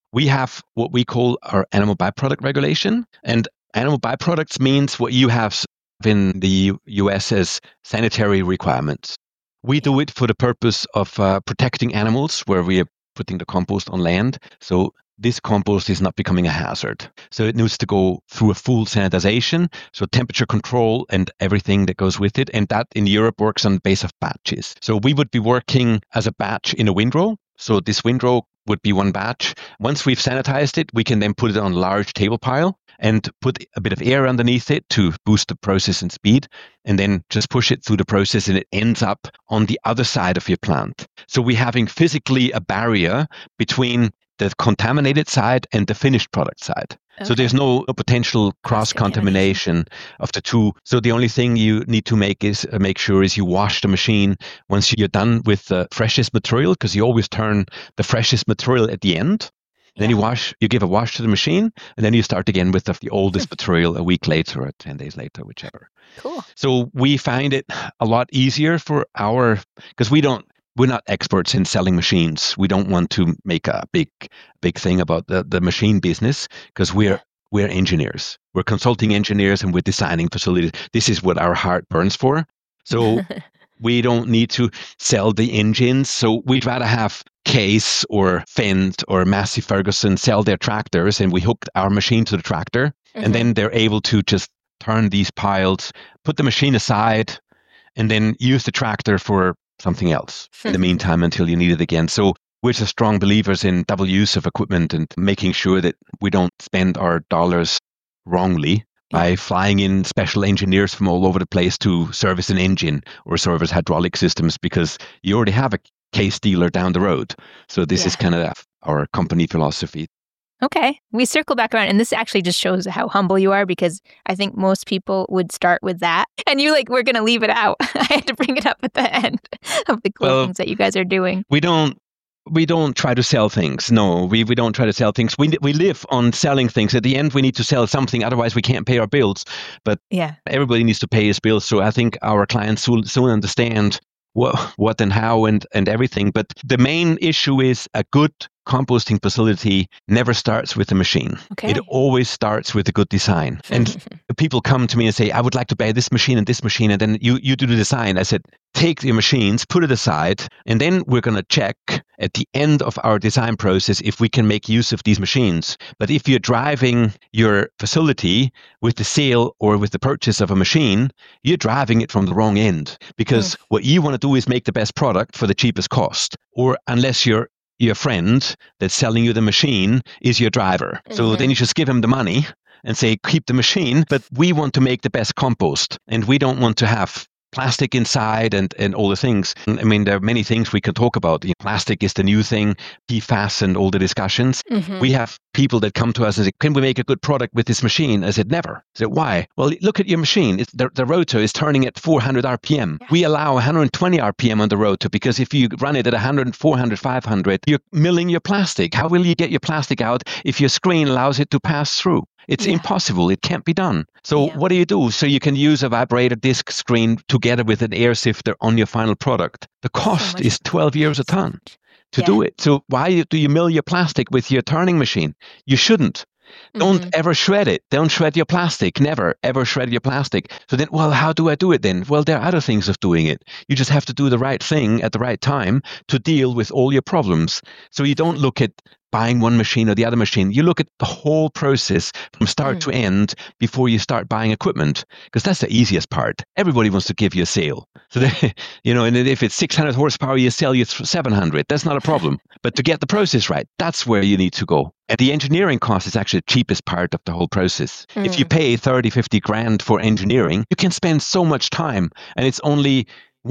we have what we call our animal byproduct regulation. And animal byproducts means what you have in the US as sanitary requirements. We do it for the purpose of protecting animals where we are putting the compost on land. So this compost is not becoming a hazard. So it needs to go through a full sanitization, so temperature control and everything that goes with it. And that in Europe works on the base of batches. So we would be working as a batch in a windrow. So this windrow would be one batch. Once we've sanitized it, we can then put it on a large table pile and put a bit of air underneath it to boost the process and speed, and then just push it through the process and it ends up on the other side of your plant. So we're having physically a barrier between the contaminated side and the finished product side. Okay. So there's no potential cross-contamination of the two. So the only thing you need to make sure you wash the machine once you're done with the freshest material, because you always turn the freshest material at the end. Then you give a wash to the machine, and then you start again with the oldest material a week later or 10 days later, whichever. Cool. So we find it a lot easier because we're not experts in selling machines. We don't want to make a big thing about the machine business because we're engineers. We're consulting engineers and we're designing facilities. This is what our heart burns for. So we don't need to sell the engines. So we'd rather have Case or Fendt or Massey Ferguson sell their tractors, and we hook our machine to the tractor, and then they're able to just turn these piles, put the machine aside, and then use the tractor for something else in the meantime until you need it again. So we're just strong believers in double use of equipment and making sure that we don't spend our dollars wrongly by flying in special engineers from all over the place to service an engine or service hydraulic systems, because you already have a Case dealer down the road. So this is kind of our company philosophy. Okay. We circle back around, and this actually just shows how humble you are, because I think most people would start with that. And you're like, we're going to leave it out. I had to bring it up at the end of the cool things that you guys are doing. We don't try to sell things. No, we don't try to sell things. We live on selling things. At the end, we need to sell something. Otherwise, we can't pay our bills. But everybody needs to pay his bills. So I think our clients will soon understand what and how and everything. But the main issue is a good composting facility never starts with a machine. Okay. It always starts with a good design. And people come to me and say, I would like to buy this machine, and then you do the design. I said, take your machines, put it aside, and then we're going to check at the end of our design process if we can make use of these machines. But if you're driving your facility with the sale or with the purchase of a machine, you're driving it from the wrong end, because what you want to do is make the best product for the cheapest cost, or unless your friend that's selling you the machine is your driver. So then you just give him the money and say, keep the machine, but we want to make the best compost, and we don't want to have plastic inside and all the things. I mean, there are many things we can talk about. Plastic is the new thing, PFAS and all the discussions. We have people that come to us and say, can we make a good product with this machine? I said, never. I said, why? Well, look at your machine. The rotor is turning at 400 RPM. We allow 120 RPM on the rotor, because if you run it at 100, 400, 500, you're milling your plastic. How will you get your plastic out if your screen allows it to pass through? It's impossible. It can't be done. So what do? So you can use a vibrator disc screen together with an air sifter on your final product. The cost is 12 euros a ton to do it. So why do you mill your plastic with your turning machine? You shouldn't. Don't ever shred it. Don't shred your plastic. Never, ever shred your plastic. So then, well, how do I do it then? Well, there are other things of doing it. You just have to do the right thing at the right time to deal with all your problems. So you don't look at buying one machine or the other machine. You look at the whole process from start to end before you start buying equipment, because that's the easiest part. Everybody wants to give you a sale. So, and if it's 600 horsepower, you sell you 700. That's not a problem. But to get the process right, that's where you need to go. And the engineering cost is actually the cheapest part of the whole process. If you pay 30, 50 grand for engineering, you can spend so much time, and it's only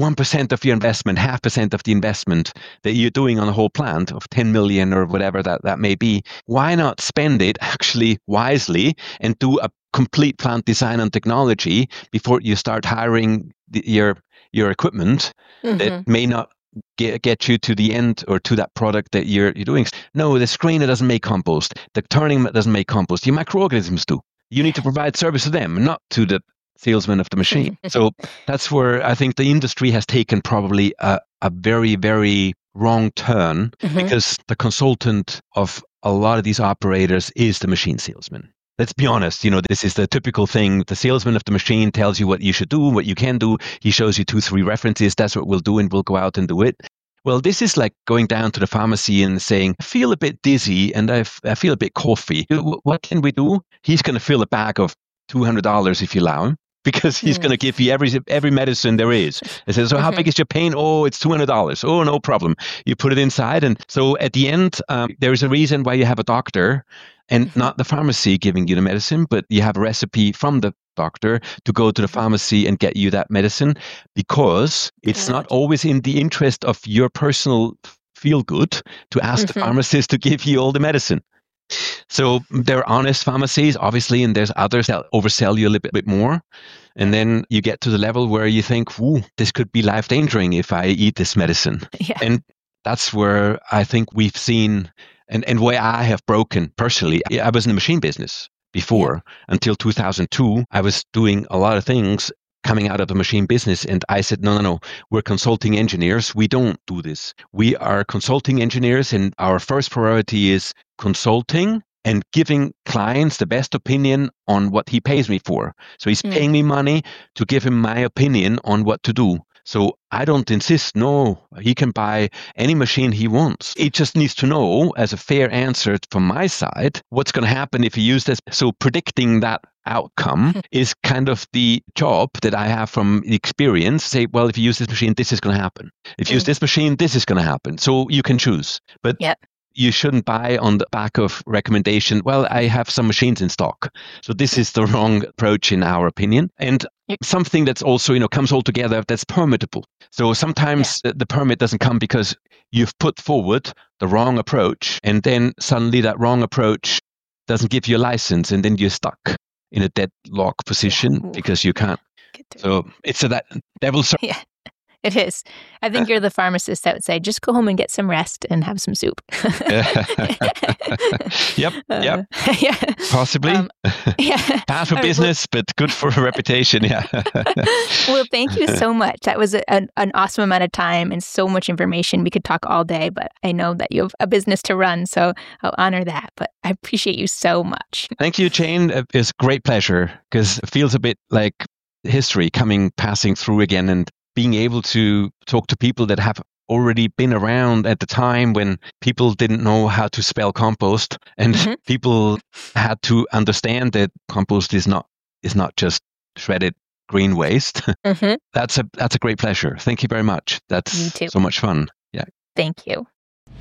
1% of your investment, 0.5% of the investment that you're doing on a whole plant of 10 million or whatever that may be. Why not spend it actually wisely and do a complete plant design and technology before you start hiring your equipment that may not get you to the end or to that product that you're doing? No, the screener doesn't make compost. The turning doesn't make compost. Your microorganisms do. You need to provide service to them, not to the salesman of the machine. So that's where I think the industry has taken probably a very, very wrong turn, because the consultant of a lot of these operators is the machine salesman. Let's be honest, this is the typical thing. The salesman of the machine tells you what you should do, what you can do. He shows you 2-3 references. That's what we'll do, and we'll go out and do it. Well, this is like going down to the pharmacy and saying, I feel a bit dizzy and I feel a bit coughy. What can we do? He's going to fill a bag of $200 if you allow him, because he's going to give you every medicine there is. He says, so how big is your pain? Oh, it's $200. Oh, no problem. You put it inside. And so at the end, there is a reason why you have a doctor and not the pharmacy giving you the medicine, but you have a recipe from the doctor to go to the pharmacy and get you that medicine, because it's not always in the interest of your personal feel good to ask the pharmacist to give you all the medicine. So there are honest pharmacies, obviously, and there's others that oversell you a little bit more. And then you get to the level where you think, ooh, this could be life-endangering if I eat this medicine. Yeah. And that's where I think we've seen, and where I have broken personally. I was in the machine business before. Until 2002. I was doing a lot of things coming out of the machine business. And I said, no, we're consulting engineers. We don't do this. We are consulting engineers, and our first priority is consulting and giving clients the best opinion on what he pays me for. So he's paying me money to give him my opinion on what to do. So I don't insist, no, he can buy any machine he wants. He just needs to know, as a fair answer from my side, what's going to happen if you use this. So predicting that outcome is kind of the job that I have from the experience. Say, well, if you use this machine, this is going to happen. If you use this machine, this is going to happen. So you can choose. But you shouldn't buy on the back of recommendation, well, I have some machines in stock. So this is the wrong approach in our opinion. And something that's also, comes all together, that's permittable. So sometimes the permit doesn't come because you've put forward the wrong approach, and then suddenly that wrong approach doesn't give you a license, and then you're stuck in a deadlock position because you can't. So it's that devil's circle. Yeah. It is. I think you're the pharmacist that would say, just go home and get some rest and have some soup. Yep. Possibly. Bad for business, but good for a reputation. Yeah. Well, thank you so much. That was an awesome amount of time and so much information. We could talk all day, but I know that you have a business to run, so I'll honor that. But I appreciate you so much. Thank you, Jane. It's a great pleasure, because it feels a bit like history passing through again, and being able to talk to people that have already been around at the time when people didn't know how to spell compost, and people had to understand that compost is not just shredded green waste. That's a great pleasure. Thank you very much. That's so much fun. Yeah. Thank you.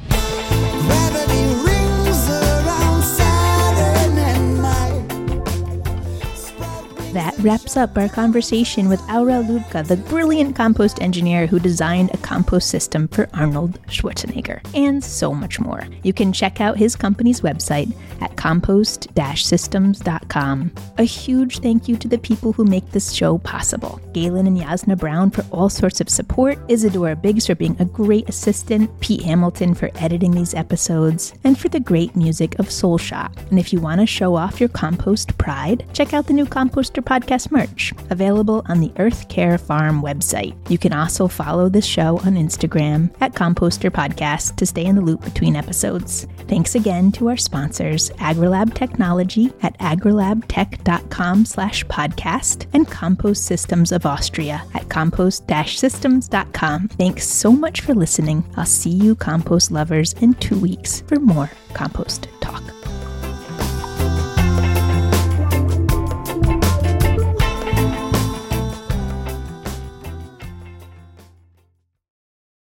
That wraps up our conversation with Aurel Lubka, the brilliant compost engineer who designed a compost system for Arnold Schwarzenegger, and so much more. You can check out his company's website at compost-systems.com. A huge thank you to the people who make this show possible. Galen and Yasna Brown for all sorts of support, Isadora Biggs for being a great assistant, Pete Hamilton for editing these episodes, and for the great music of Soul Shot. And if you want to show off your compost pride, check out the new Composter Podcast merch, available on the Earth Care Farm website. You can also follow this show on Instagram at Composter Podcast to stay in the loop between episodes. Thanks again to our sponsors, AgriLab Technology at agrilabtech.com/podcast and Compost Systems of Austria at compost-systems.com. Thanks so much for listening. I'll see you compost lovers in 2 weeks for more Compost